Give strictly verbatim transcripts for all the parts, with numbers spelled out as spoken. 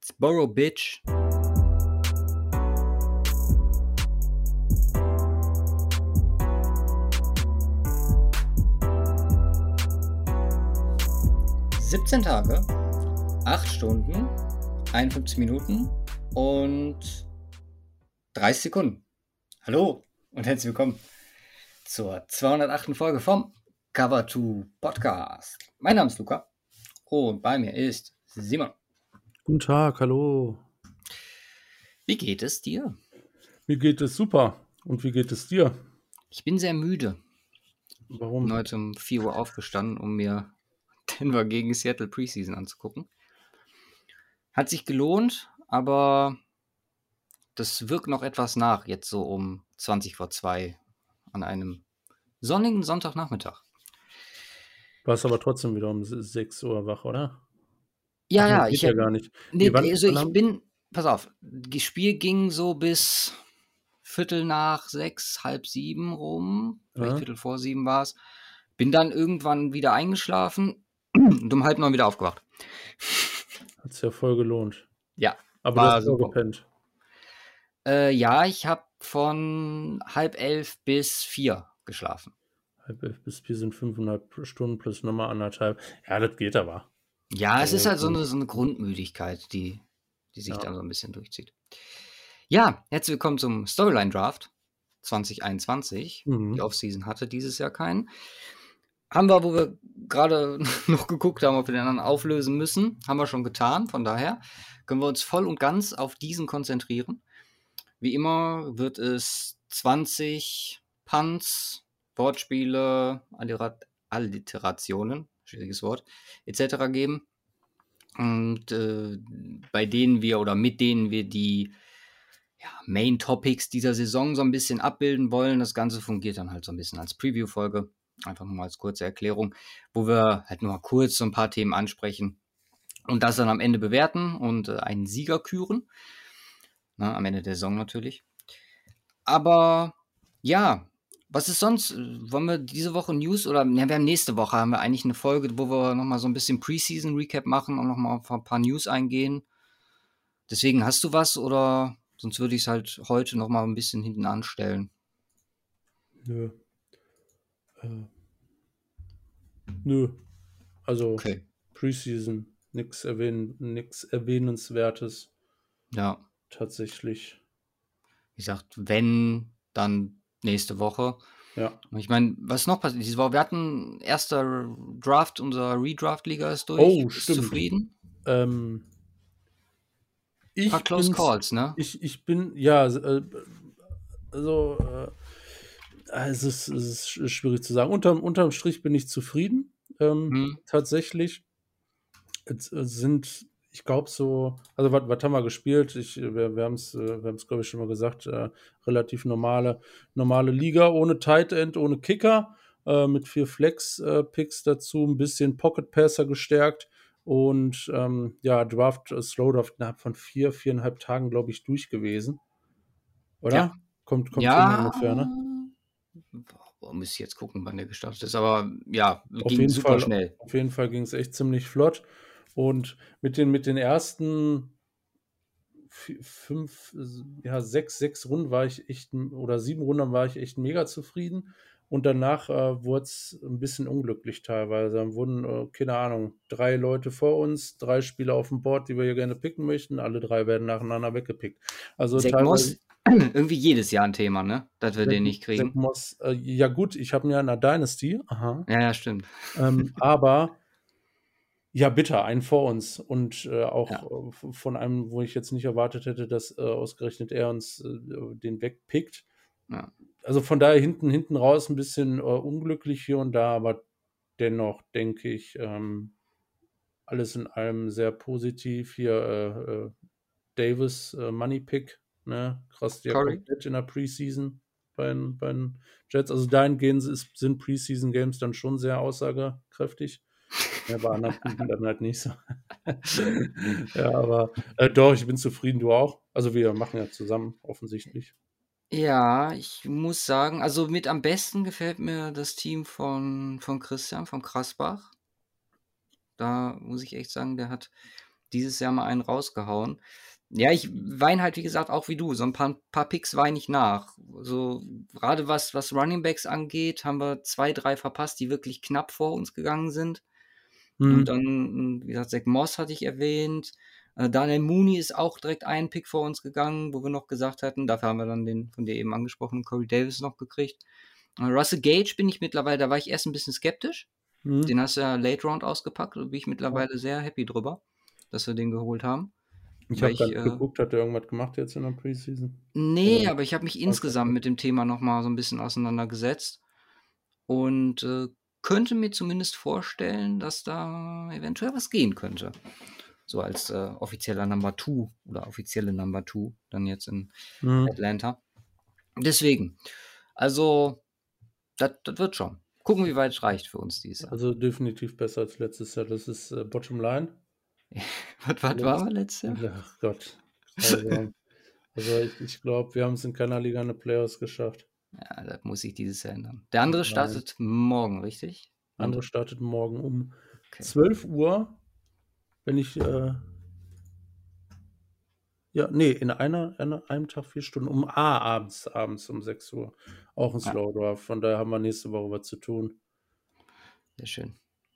Sboro, Bitch. siebzehn Tage, acht Stunden, einundfünfzig Minuten und dreißig Sekunden. Hallo und herzlich willkommen zur zweihundertachten Folge vom Cover zwei Podcast. Mein Name ist Luca und bei mir ist Simon. Guten Tag, hallo. Wie geht es dir? Mir geht es super. Und wie geht es dir? Ich bin sehr müde. Warum? Bin heute um vier Uhr aufgestanden, um mir Denver gegen Seattle Preseason anzugucken. Hat sich gelohnt, aber das wirkt noch etwas nach, jetzt so um zwanzig vor zwei an einem sonnigen Sonntagnachmittag. Warst aber trotzdem wieder um sechs Uhr wach, oder? Ja, Ach, ja, geht ich, ja gar nicht. nee, Nee, wann- also wann ich haben- bin, pass auf, das Spiel ging so bis Viertel nach sechs, halb sieben rum, vielleicht Ja. Viertel vor sieben war es. Bin dann irgendwann wieder eingeschlafen und um halb neun wieder aufgewacht. Hat's ja voll gelohnt. Ja, Aber war du hast super. vorgepennt. Äh, ja, ich habe von halb elf bis vier geschlafen. Halb elf bis vier sind fünfeinhalb Stunden plus nochmal anderthalb. Ja, das geht aber. Ja, es Also, ist halt so gut. eine, so eine Grundmüdigkeit, die, die sich Ja. dann so ein bisschen durchzieht. Ja, herzlich willkommen zum Storyline Draft zwanzig einundzwanzig. Mhm. Die Offseason hatte dieses Jahr keinen. Haben wir, wo wir gerade noch geguckt haben, ob wir den anderen auflösen müssen, haben wir schon getan. Von daher können wir uns voll und ganz auf diesen konzentrieren. Wie immer wird es zwanzig Punts, Wortspiele, Alliterat- Alliterationen, schwieriges Wort, et cetera geben. Und äh, bei denen wir oder mit denen wir die ja, Main Topics dieser Saison so ein bisschen abbilden wollen. Das Ganze fungiert dann halt so ein bisschen als Preview-Folge. Einfach nur mal als kurze Erklärung, wo wir halt nur mal kurz so ein paar Themen ansprechen und das dann am Ende bewerten und äh, einen Sieger küren. Na, am Ende der Saison natürlich. Aber ja, was ist sonst? Wollen wir diese Woche News oder ja, wir haben nächste Woche haben wir eigentlich eine Folge, wo wir nochmal so ein bisschen Preseason-Recap machen und nochmal auf ein paar News eingehen. Deswegen hast du was oder sonst würde ich es halt heute nochmal ein bisschen hinten anstellen. Nö. Äh, nö. Also, Okay. Preseason, nix, erwähnen, nix Erwähnenswertes. Ja, Tatsächlich. wie gesagt, wenn, dann nächste Woche. Ja. Ich meine, was noch passiert diese Woche? Wir hatten erster Draft, unser Redraft-Liga ist durch. Oh, Bist stimmt. zufrieden? Ähm, Ein paar ich, Close bin's- Calls, ne? ich, ich bin, ja, äh, also, äh, es, ist, es ist sch- schwierig zu sagen. Unterm, unterm Strich bin ich zufrieden. Ähm, Hm. Tatsächlich. Es äh, sind, ich glaube, so, also, was, was haben wir gespielt? Ich, äh, wir wir haben es, äh, wir haben es, glaube ich, schon mal gesagt, äh, relativ normale, normale Liga, ohne Tight End, ohne Kicker, äh, mit vier Flex-Picks dazu, ein bisschen Pocket Passer gestärkt. Und ähm, ja, Draft, äh, Slow Draft innerhalb von vier, viereinhalb Tagen, glaube ich, durch gewesen. Oder? Ja. Kommt, kommt Ja, hin ungefähr, ne? boah, muss ich jetzt gucken, wann der gestartet ist, aber ja, Auf ging jeden super Fall, schnell. auf jeden Fall ging es echt ziemlich flott. Und mit den, mit den ersten vi- fünf, äh, ja, sechs, sechs Runden war ich echt, oder sieben Runden war ich echt mega zufrieden. Und danach äh, wurde es ein bisschen unglücklich teilweise. Dann wurden, äh, keine Ahnung, drei Leute vor uns, drei Spieler auf dem Board, die wir hier gerne picken möchten. Alle drei werden nacheinander weggepickt. Also Zach teilweise. Moss, irgendwie jedes Jahr ein Thema, ne? Dass wir Zach- den nicht Zach kriegen. Moss, äh, ja gut, ich habe ihn ja in der Dynasty. Aha. Ja, ja, stimmt. Ähm, aber ja, bitter, einen vor uns. Und äh, auch Ja. äh, f- von einem, wo ich jetzt nicht erwartet hätte, dass äh, ausgerechnet er uns äh, den wegpickt. Ja. Also von daher hinten, hinten raus ein bisschen äh, unglücklich hier und da, aber dennoch denke ich, ähm, alles in allem sehr positiv. Hier äh, äh, Davis äh, Money Pick, ne? Krass, der Curry? komplett in der Preseason bei den, bei den Jets. Also dahingehend ist, sind Preseason Games dann schon sehr aussagekräftig. Ja, bei anderen Punkten dann halt nicht so. Ja, aber äh, doch, ich bin zufrieden, du auch. Also wir machen ja zusammen, offensichtlich. Ja, ich muss sagen, also mit am besten gefällt mir das Team von, von Christian, von Krasbach. Da muss ich echt sagen, der hat dieses Jahr mal einen rausgehauen. Ja, ich weine halt, wie gesagt, auch wie du. So ein paar, paar Picks weine ich nach. So, gerade was, was Running Backs angeht, haben wir zwei, drei verpasst, die wirklich knapp vor uns gegangen sind. Mhm. Und dann, wie gesagt, Zach Moss hatte ich erwähnt. Äh, Daniel Mooney ist auch direkt einen Pick vor uns gegangen, wo wir noch gesagt hatten, dafür haben wir dann den von dir eben angesprochenen Corey Davis noch gekriegt. Äh, Russell Gage bin ich mittlerweile, da war ich erst ein bisschen skeptisch. Mhm. Den hast du ja Late Round ausgepackt, da bin ich mittlerweile sehr happy drüber, dass wir den geholt haben. Ich Weil habe gar ich, nicht äh, geguckt, hat er irgendwas gemacht jetzt in der Preseason? Nee, Oder- aber ich habe mich insgesamt mit dem Thema nochmal so ein bisschen auseinandergesetzt und äh, könnte mir zumindest vorstellen, dass da eventuell was gehen könnte. So als äh, offizieller Number Two oder offizielle Number Two dann jetzt in Mhm. Atlanta. Deswegen, also, das wird schon. Gucken, wie weit es reicht für uns dieses Jahr. Also definitiv besser als letztes Jahr. Das ist äh, Bottom Line. Was, was waren wir letztes Jahr? Ach Gott. Also, also ich, ich glaube, wir haben es in keiner Liga eine Playoffs geschafft. Ja, das muss sich dieses Jahr ändern. Der andere Nein. startet morgen, richtig? Der andere startet morgen um Okay. zwölf Uhr. Wenn ich, äh, ja, nee, in einer, in einem Tag vier Stunden. Um A, abends, abends um sechs Uhr. Auch ein Ja. Slow Draft. Von daher haben wir nächste Woche was zu tun. Sehr schön.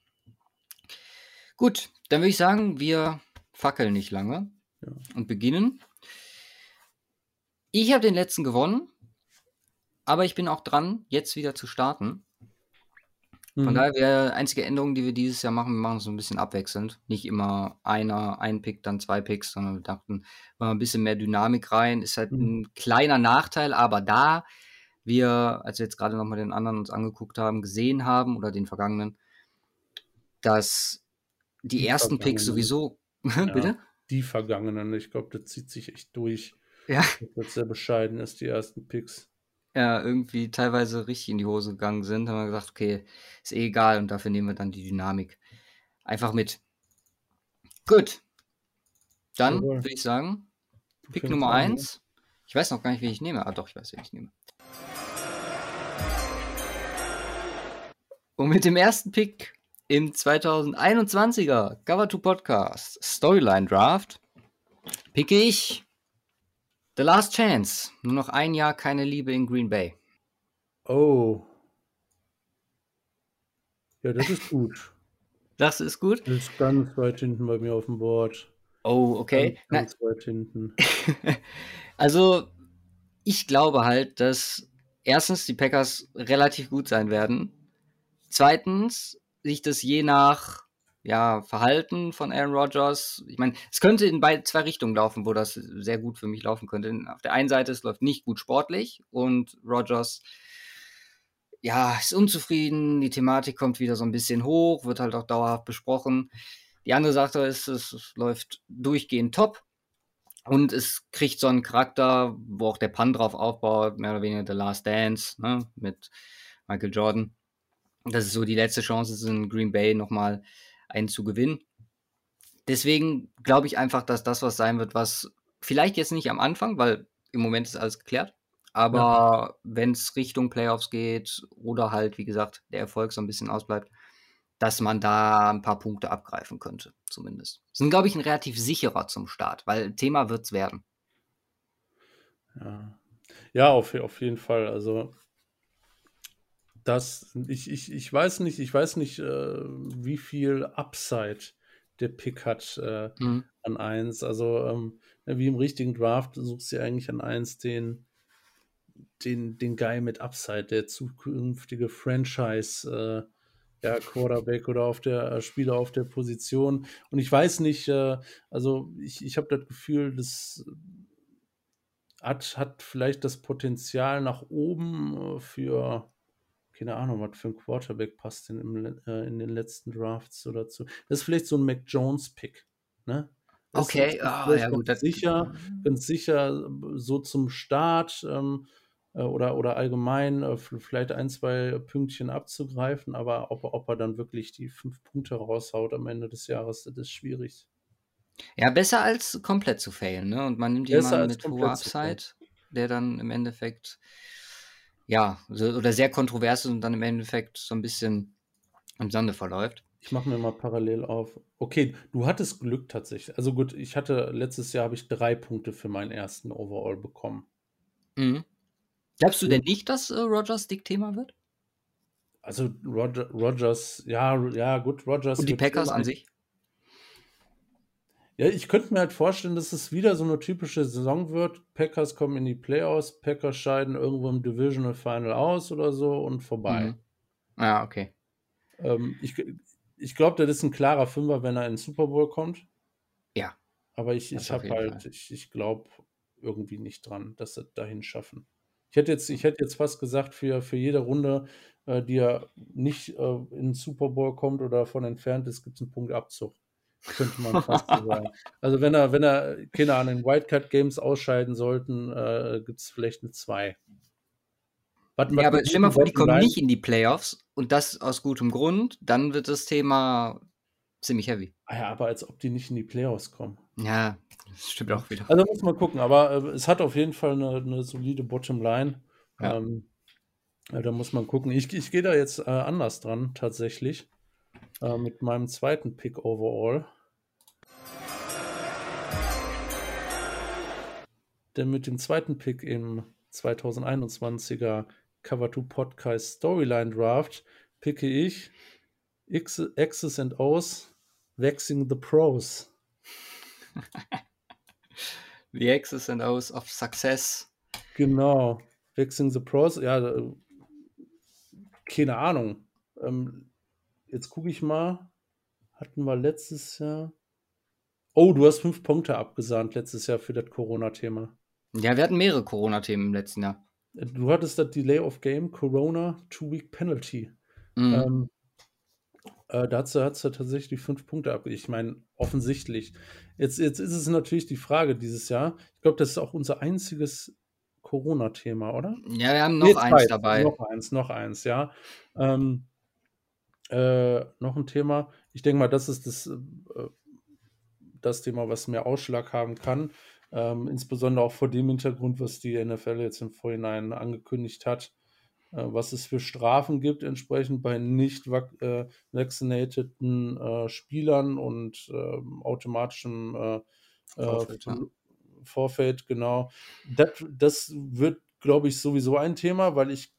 Gut, dann würde ich sagen, wir fackeln nicht lange Ja. und beginnen. Ich habe den letzten gewonnen, aber ich bin auch dran, jetzt wieder zu starten. Von Mhm. daher wäre einzige Änderung, die wir dieses Jahr machen, wir machen es so ein bisschen abwechselnd. Nicht immer einer, ein Pick, dann zwei Picks, sondern wir dachten, mal ein bisschen mehr Dynamik rein. Ist halt Mhm. ein kleiner Nachteil, aber da wir, als wir jetzt gerade nochmal den anderen uns angeguckt haben, gesehen haben oder den vergangenen, dass die, Die ersten Picks vergangenen. sowieso, Ja, bitte? die vergangenen. Ich glaube, das zieht sich echt durch. Ja. Das wird sehr bescheiden ist, die ersten Picks. Ja, irgendwie teilweise richtig in die Hose gegangen sind, haben wir gesagt, okay, ist eh egal und dafür nehmen wir dann die Dynamik einfach mit. Gut. Dann Jawohl. würde ich sagen, Du Pick fängst Nummer an, ne? eins. Ich weiß noch gar nicht, wen ich nehme. Ah, doch, ich weiß, wen ich nehme. Und mit dem ersten Pick im zweitausendeinundzwanziger Cover two Podcast Storyline Draft picke ich The Last Chance. Nur noch ein Jahr keine Liebe in Green Bay. Oh. Ja, das ist gut. Das ist gut? Das ist ganz weit hinten bei mir auf dem Board. Oh, okay. Ganz, ganz weit hinten. Also, ich glaube halt, dass erstens die Packers relativ gut sein werden. Zweitens sich das je nach ja, Verhalten von Aaron Rodgers, ich meine, es könnte in beide zwei Richtungen laufen, wo das sehr gut für mich laufen könnte. Auf der einen Seite, es läuft nicht gut sportlich und Rodgers ja, ist unzufrieden, die Thematik kommt wieder so ein bisschen hoch, wird halt auch dauerhaft besprochen. Die andere Sache ist, es, es läuft durchgehend top und es kriegt so einen Charakter, wo auch der Pun drauf aufbaut, mehr oder weniger The Last Dance, ne, mit Michael Jordan. Das ist so die letzte Chance, in Green Bay nochmal einen zu gewinnen. Deswegen glaube ich einfach, dass das was sein wird, was vielleicht jetzt nicht am Anfang, weil im Moment ist alles geklärt, aber ja, wenn es Richtung Playoffs geht oder halt, wie gesagt, der Erfolg so ein bisschen ausbleibt, dass man da ein paar Punkte abgreifen könnte, zumindest. Sind, glaube ich, ein relativ sicherer zum Start, weil Thema wird es werden. Ja, ja auf, auf jeden Fall. Also das, ich, ich, ich weiß nicht, ich weiß nicht, äh, wie viel Upside der Pick hat äh, mhm. an eins. Also ähm, wie im richtigen Draft suchst du eigentlich an eins den, den, den Guy mit Upside, der zukünftige Franchise äh, ja, Quarterback oder auf der äh, Spieler auf der Position. Und ich weiß nicht, äh, also ich, ich habe das Gefühl, das hat, hat vielleicht das Potenzial nach oben für keine Ahnung, was für ein Quarterback passt denn im, äh, in den letzten Drafts oder so. Das ist vielleicht so ein Mac Jones-Pick, ne? Das okay, ist oh, ja gut. Ganz sicher, ganz sicher so zum Start ähm, äh, oder, oder allgemein äh, vielleicht ein, zwei Pünktchen abzugreifen, aber ob, ob er dann wirklich die fünf Punkte raushaut am Ende des Jahres, das ist schwierig. Ja, besser als komplett zu failen, ne? Und man nimmt besser jemanden mit hoher Upside, der dann im Endeffekt ja, so, oder sehr kontrovers ist und dann im Endeffekt so ein bisschen im Sande verläuft. Ich mache mir mal parallel auf. Okay, du hattest Glück tatsächlich. Also gut, ich hatte letztes Jahr habe ich drei Punkte für meinen ersten Overall bekommen. Mhm. Glaubst du Du denn nicht, dass äh, Rodgers Dick-Thema wird? Also Roger, Rodgers, ja, ja gut, Rodgers Und die wird Packers Thema. an sich? Ja, ich könnte mir halt vorstellen, dass es wieder so eine typische Saison wird. Packers kommen in die Playoffs, Packers scheiden irgendwo im Divisional Final aus oder so und vorbei. Mhm. Ja, okay. Ähm, ich ich glaube, das ist ein klarer Fünfer, wenn er in den Super Bowl kommt. Ja, Aber ich, das ich auf habe jeden halt, Fall. ich, ich glaube irgendwie nicht dran, dass sie dahin schaffen. Ich hätte jetzt, ich hätte jetzt fast gesagt, für, für jede Runde, äh, die er nicht äh, in den Super Bowl kommt oder davon entfernt ist, gibt es einen Punktabzug. Könnte man fast so sagen. Also wenn er, wenn er, keine Ahnung, in Wildcard-Games ausscheiden sollten, äh, gibt es vielleicht eine zwei. Was, Ja, was aber eine stell gute mal vor, die kommen Bottomline. nicht in die Playoffs und das aus gutem Grund, dann wird das Thema ziemlich heavy. Ah ja, aber als ob die nicht in die Playoffs kommen. Ja, das stimmt Ja. auch wieder. Also muss man gucken, aber äh, es hat auf jeden Fall eine, eine solide Bottomline. Ja. Ähm, ja, da muss man gucken. Ich, ich gehe da jetzt äh, anders dran, tatsächlich. Äh, mit meinem zweiten Pick overall. Denn mit dem zweiten Pick im zwanzig einundzwanziger Cover two Podcast Storyline Draft picke ich X, X's and O's Waxing the Pros. The X's and O's of Success. Genau. Waxing the Pros. Ja, äh, keine Ahnung. Ähm, jetzt gucke ich mal. Hatten wir letztes Jahr. Oh, du hast fünf Punkte abgesahnt letztes Jahr für das Corona-Thema. Ja, wir hatten mehrere Corona-Themen im letzten Jahr. Du hattest das Delay of Game, Corona, Two-Week Penalty. Mhm. Ähm, äh, da hat sie, hat sie tatsächlich fünf Punkte abgegeben. Ich meine, offensichtlich. Jetzt, jetzt ist es natürlich die Frage dieses Jahr. Ich glaube, das ist auch unser einziges Corona-Thema, oder? Ja, wir haben noch Nee, eins zwei. dabei. Noch eins, noch eins, ja. Ähm, äh, noch ein Thema. Ich denke mal, das ist das, äh, das Thema, was mehr Ausschlag haben kann. Ähm, insbesondere auch vor dem Hintergrund, was die N F L jetzt im Vorhinein angekündigt hat, äh, was es für Strafen gibt, entsprechend bei nicht vac äh, vaccinateden äh, Spielern und äh, automatischem äh, Vorfeld, ja. Forfeit, genau. Das, das wird, glaube ich, sowieso ein Thema, weil ich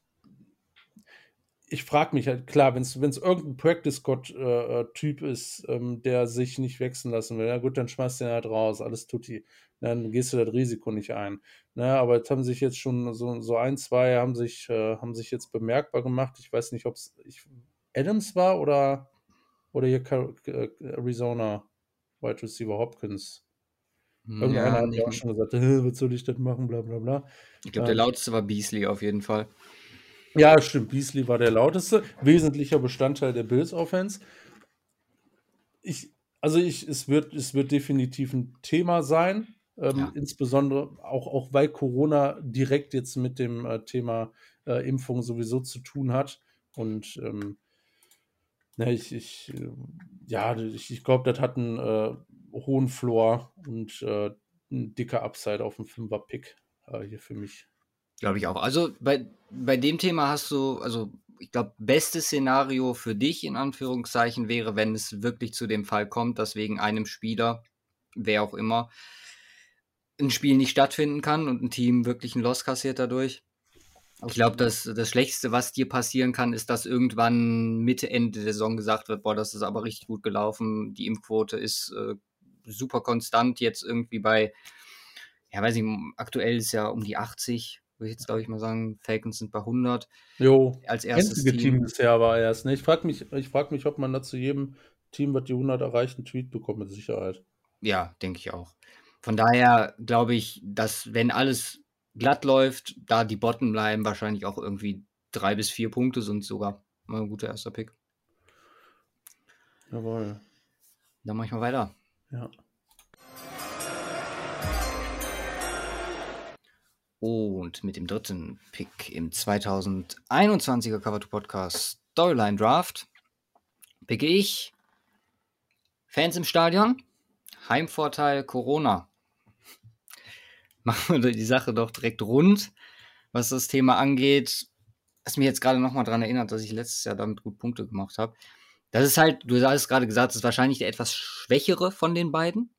ich frage mich halt, klar, wenn es irgendein Practice-Squad-Typ äh, ist, ähm, der sich nicht wechseln lassen will, ja gut, dann schmeißt den halt raus, alles tutti. Dann gehst du das Risiko nicht ein. Ne, aber jetzt haben sich jetzt schon so, so ein, zwei haben sich, äh, haben sich jetzt bemerkbar gemacht. Ich weiß nicht, ob es Adams war oder, oder hier Car äh, Arizona Wide Receiver Hopkins. Irgendeiner Ja, hat ja nicht, auch schon gesagt, was soll ich das machen, bla bla bla. ich glaube, der Ähm, lauteste war Beasley auf jeden Fall. Ja, stimmt. Beasley war der lauteste, wesentlicher Bestandteil der Bills-Offense. Ich, also ich, es wird, es wird definitiv ein Thema sein, ähm, Ja. insbesondere auch, auch weil Corona direkt jetzt mit dem äh, Thema äh, Impfung sowieso zu tun hat. Und ähm, ne, ich, ich, äh, ja, ich, ich glaube, das hat einen äh, hohen Floor und äh, ein dicker Upside auf dem Fünfer-Pick äh, hier für mich. Glaube ich auch. Also bei, bei dem Thema hast du, also ich glaube, bestes Szenario für dich in Anführungszeichen wäre, wenn es wirklich zu dem Fall kommt, dass wegen einem Spieler, wer auch immer, ein Spiel nicht stattfinden kann und ein Team wirklich ein Loss kassiert dadurch. Ich glaube, das, das Schlechteste, was dir passieren kann, ist, dass irgendwann Mitte, Ende der Saison gesagt wird, boah, das ist aber richtig gut gelaufen, die Impfquote ist äh, super konstant, jetzt irgendwie bei, ja weiß ich, aktuell ist ja um die achtzig, würde ich jetzt glaube ich mal sagen, Falcons sind bei hundert. Jo, Als erstes einzige Team Team. bisher war erst. Ne? Ich frage mich, ich frag mich, ob man da zu jedem Team, was die hundert erreicht, einen Tweet bekommt, mit Sicherheit. Ja, denke ich auch. Von daher glaube ich, dass wenn alles glatt läuft, da die Bottom bleiben, wahrscheinlich auch irgendwie drei bis vier Punkte sind sogar mal ein guter erster Pick. Jawohl. Dann mache ich mal weiter. Ja. Und mit dem dritten Pick im zwanzig einundzwanziger Cover two Podcast Storyline Draft picke ich Fans im Stadion, Heimvorteil Corona. Machen wir die Sache doch direkt rund, was das Thema angeht. Was mich jetzt gerade nochmal daran erinnert, dass ich letztes Jahr damit gut Punkte gemacht habe. Das ist halt, du hast gerade gesagt, das ist wahrscheinlich der etwas schwächere von den beiden.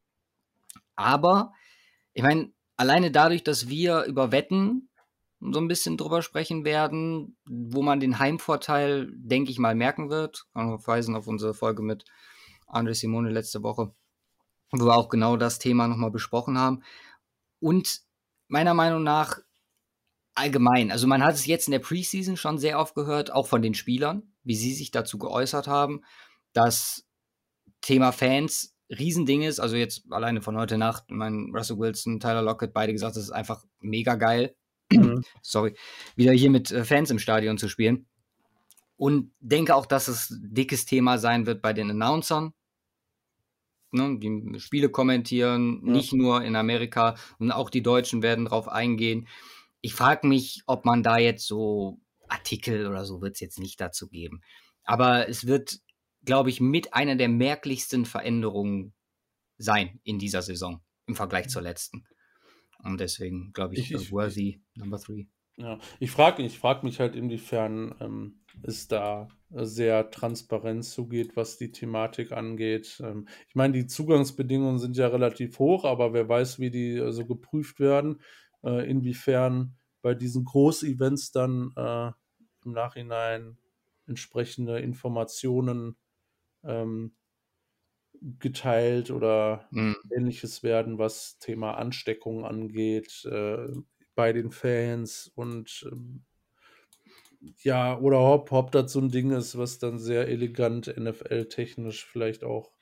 Aber ich meine, alleine dadurch, dass wir über Wetten so ein bisschen drüber sprechen werden, wo man den Heimvorteil, denke ich mal, merken wird. Kann man verweisen auf unsere Folge mit André Simone letzte Woche, wo wir auch genau das Thema nochmal besprochen haben. Und meiner Meinung nach allgemein, also man hat es jetzt in der Preseason schon sehr oft gehört, auch von den Spielern, wie sie sich dazu geäußert haben, dass Thema Fans Riesending ist. Also jetzt alleine von heute Nacht, mein Russell Wilson, Tyler Lockett, beide gesagt, das ist einfach mega geil. Mhm. Sorry, wieder hier mit Fans im Stadion zu spielen. Und denke auch, dass es ein dickes Thema sein wird bei den Announcern. Ne, die Spiele kommentieren, ja. Nicht nur in Amerika, und auch die Deutschen werden drauf eingehen. Ich frage mich, ob man da jetzt so Artikel oder so wird es jetzt nicht dazu geben. Aber es wird, glaube ich, mit einer der merklichsten Veränderungen sein in dieser Saison im Vergleich zur letzten. Und deswegen, glaube ich, ich, ich, worthy ich, Number Three. Ja, ich frage ich frag mich halt, inwiefern ähm, es da sehr transparent zugeht, was die Thematik angeht. Ähm, ich meine, die Zugangsbedingungen sind ja relativ hoch, aber wer weiß, wie die äh, so geprüft werden, äh, inwiefern bei diesen Großevents dann äh, im Nachhinein entsprechende Informationen ähm, geteilt oder mhm. Ähnliches werden, was Thema Ansteckung angeht, äh, bei den Fans und ähm, ja, oder ob, ob das so ein Ding ist, was dann sehr elegant N F L-technisch vielleicht auch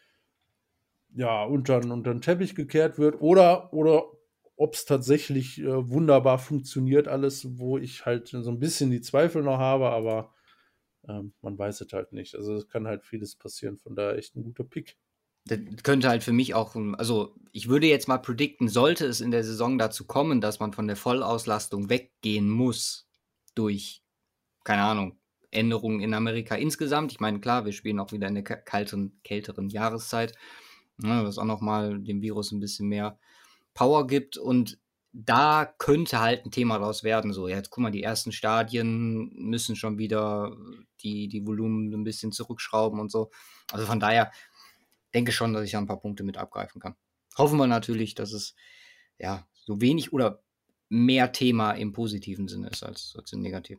ja, unter, unter den Teppich gekehrt wird oder, oder ob es tatsächlich äh, wunderbar funktioniert alles, wo ich halt so ein bisschen die Zweifel noch habe, aber ähm, man weiß es halt nicht. Also es kann halt vieles passieren, von daher echt ein guter Pick. Das könnte halt für mich auch, also ich würde jetzt mal predikten, sollte es in der Saison dazu kommen, dass man von der Vollauslastung weggehen muss durch, keine Ahnung, Änderungen in Amerika insgesamt. Ich meine, klar, wir spielen auch wieder in der kalten, kälteren Jahreszeit, ne, was auch nochmal dem Virus ein bisschen mehr Power gibt, und da könnte halt ein Thema draus werden. So, jetzt guck mal, die ersten Stadien müssen schon wieder die, die Volumen ein bisschen zurückschrauben und so. Also von daher denke schon, dass ich da ein paar Punkte mit abgreifen kann. Hoffen wir natürlich, dass es ja so wenig oder mehr Thema im positiven Sinne ist als, als im negativen.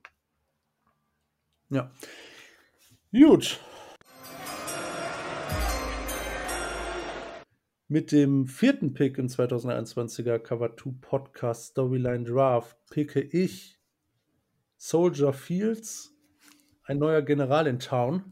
Ja. Gut. Mit dem vierten Pick im zweitausendeinundzwanziger Cover zwei Podcast Storyline Draft picke ich Soldier Fields, ein neuer General in Town.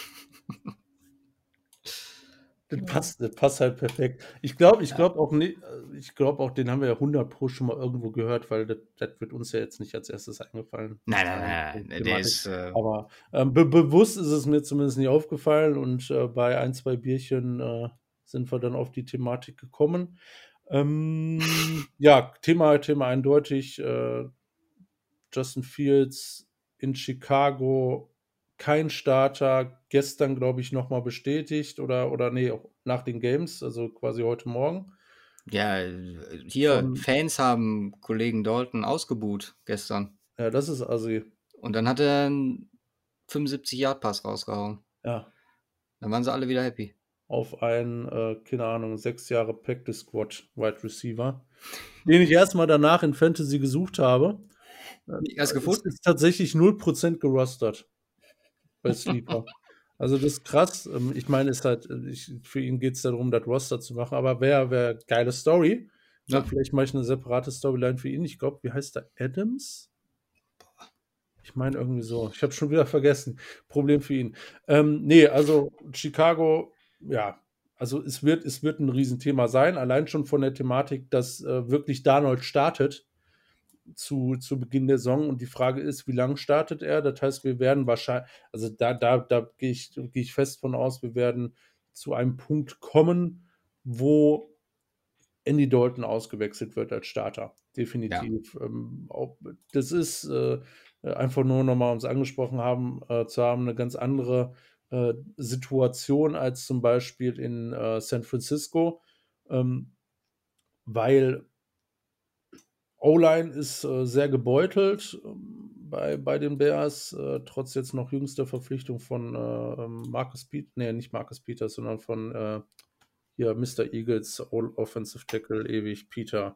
Das passt, das passt halt perfekt. Ich glaube, ich glaube auch nicht, ich glaube auch, den haben wir ja hundert Pro schon mal irgendwo gehört, weil das, das wird uns ja jetzt nicht als erstes eingefallen. Nein, nein, nein, nein. Der ist, äh Aber ähm, be bewusst ist es mir zumindest nicht aufgefallen und äh, bei ein, zwei Bierchen äh, sind wir dann auf die Thematik gekommen. Ähm, ja, Thema, Thema eindeutig. Äh, Justin Fields in Chicago, kein Starter, gestern, glaube ich, nochmal bestätigt oder, oder nee, nach den Games, also quasi heute Morgen. Ja, hier, Von, Fans haben Kollegen Dalton ausgebuht gestern. Ja, das ist assi. Und dann hat er einen fünfundsiebzig-Yard-Pass rausgehauen. Ja. Dann waren sie alle wieder happy. Auf einen, äh, keine Ahnung, sechs Jahre Practice Squad Wide Receiver, den ich erstmal danach in Fantasy gesucht habe. Erst gefunden? Es ist tatsächlich null Prozent gerostert bei Sleeper. Also das ist krass. Ich meine, ist halt, ich, für ihn geht es darum, das Roster zu machen, aber wäre wär geile Story. Ja. Vielleicht mache ich eine separate Storyline für ihn. Ich glaube, wie heißt der? Adams? Ich meine irgendwie so. Ich habe schon wieder vergessen. Problem für ihn. Ähm, nee, also Chicago, ja, also es wird, es wird ein Riesenthema sein. Allein schon von der Thematik, dass äh, wirklich Darnold startet zu, zu Beginn der Saison, und die Frage ist, wie lange startet er? Das heißt, wir werden wahrscheinlich, also da, da, da gehe ich, gehe ich fest von aus, wir werden zu einem Punkt kommen, wo Andy Dalton ausgewechselt wird als Starter. Definitiv. Ja. Ähm, auch, das ist äh, einfach nur nochmal, um es angesprochen haben, äh, zu haben, eine ganz andere äh, Situation als zum Beispiel in äh, San Francisco, ähm, weil O-Line ist äh, sehr gebeutelt ähm, bei, bei den Bears, äh, trotz jetzt noch jüngster Verpflichtung von äh, Marcus Peters, nee, nicht Marcus Peters, sondern von äh, hier Mister Eagles, All Offensive Tackle, ewig Peter,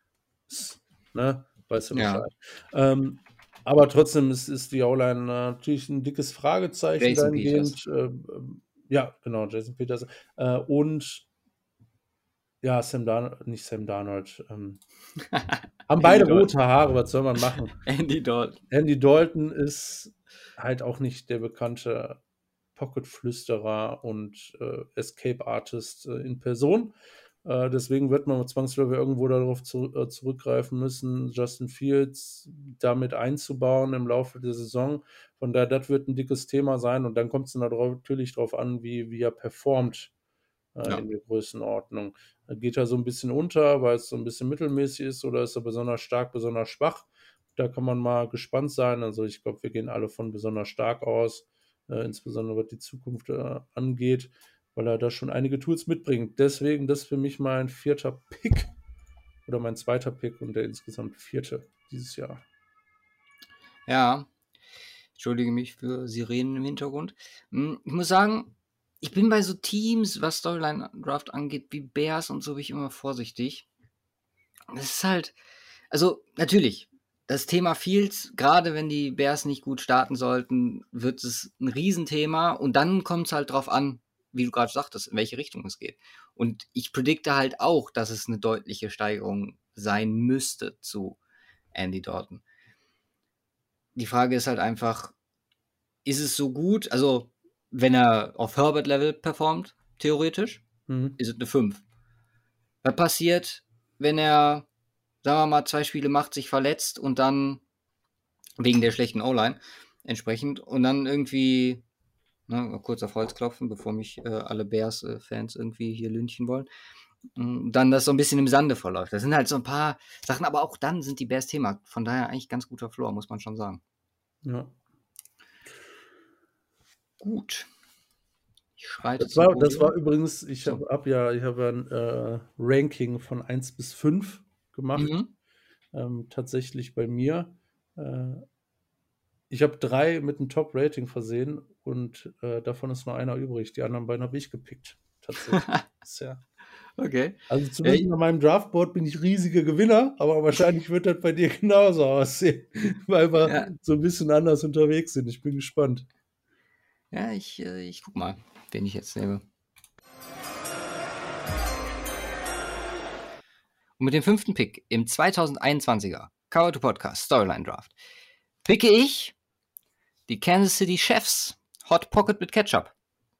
ne, weißt du Ja, Bescheid. Ähm, aber trotzdem ist, ist die O-Line äh, natürlich ein dickes Fragezeichen Jason Peters. dahingehend. Äh, ähm, ja, genau, Jason Peters. Äh, und ja, Sam Darnold, nicht Sam Darnold. Ähm, haben beide Andy rote Dalton. Haare, was soll man machen? Andy Dalton. Andy Dalton ist halt auch nicht der bekannte Pocket-Flüsterer und äh, Escape-Artist äh, in Person. Äh, deswegen wird man zwangsläufig irgendwo darauf zu, äh, zurückgreifen müssen, Justin Fields damit einzubauen im Laufe der Saison. Von daher, das wird ein dickes Thema sein. Und dann kommt es natürlich darauf an, wie, wie er performt äh, Ja. in der Größenordnung. Geht er so ein bisschen unter, weil es so ein bisschen mittelmäßig ist, oder ist er besonders stark, besonders schwach? Da kann man mal gespannt sein. Also ich glaube, wir gehen alle von besonders stark aus, äh, insbesondere was die Zukunft äh, angeht, weil er da schon einige Tools mitbringt. Deswegen, das ist für mich mein vierter Pick oder mein zweiter Pick und der insgesamt vierte dieses Jahr. Ja, entschuldige mich für Sirenen im Hintergrund. Hm, Ich muss sagen, ich bin bei so Teams, was Storyline-Draft angeht, wie Bears und so, bin ich immer vorsichtig. Das ist halt, also natürlich, das Thema Fields, gerade wenn die Bears nicht gut starten sollten, wird es ein Riesenthema und dann kommt es halt drauf an, wie du gerade sagtest, in welche Richtung es geht. Und ich predikte halt auch, dass es eine deutliche Steigerung sein müsste zu Andy Dalton. Die Frage ist halt einfach, ist es so gut? Also, wenn er auf Herbert-Level performt, theoretisch, Mhm. ist es eine fünf. Was passiert, wenn er, sagen wir mal, zwei Spiele macht, sich verletzt und dann wegen der schlechten O-Line entsprechend und dann irgendwie, ne, kurz auf Holz klopfen, bevor mich äh, alle Bears-Fans irgendwie hier lynchen wollen, und dann das so ein bisschen im Sande verläuft. Das sind halt so ein paar Sachen, aber auch dann sind die Bears Thema. Von daher eigentlich ganz guter Floor, muss man schon sagen. Ja. Gut. Ich schreite Das zum war, das war Podium. übrigens, ich So. habe ab ja, ich habe ein äh, Ranking von eins bis fünf gemacht. Mhm. Ähm, tatsächlich bei mir. Äh, ich habe drei mit einem Top-Rating versehen und äh, davon ist nur einer übrig. Die anderen beiden habe ich gepickt. Tatsächlich. Bisher. Okay. Also Ja, zumindest ich, bei meinem Draftboard bin ich riesiger Gewinner, aber wahrscheinlich wird das bei dir genauso aussehen, weil wir ja, so ein bisschen anders unterwegs sind. Ich bin gespannt. ja, ich, äh, ich guck mal, wen ich jetzt nehme. Und mit dem fünften Pick im zweitausendeinundzwanziger Cover to Podcast Storyline Draft picke ich die Kansas City Chefs Hot Pocket mit Ketchup.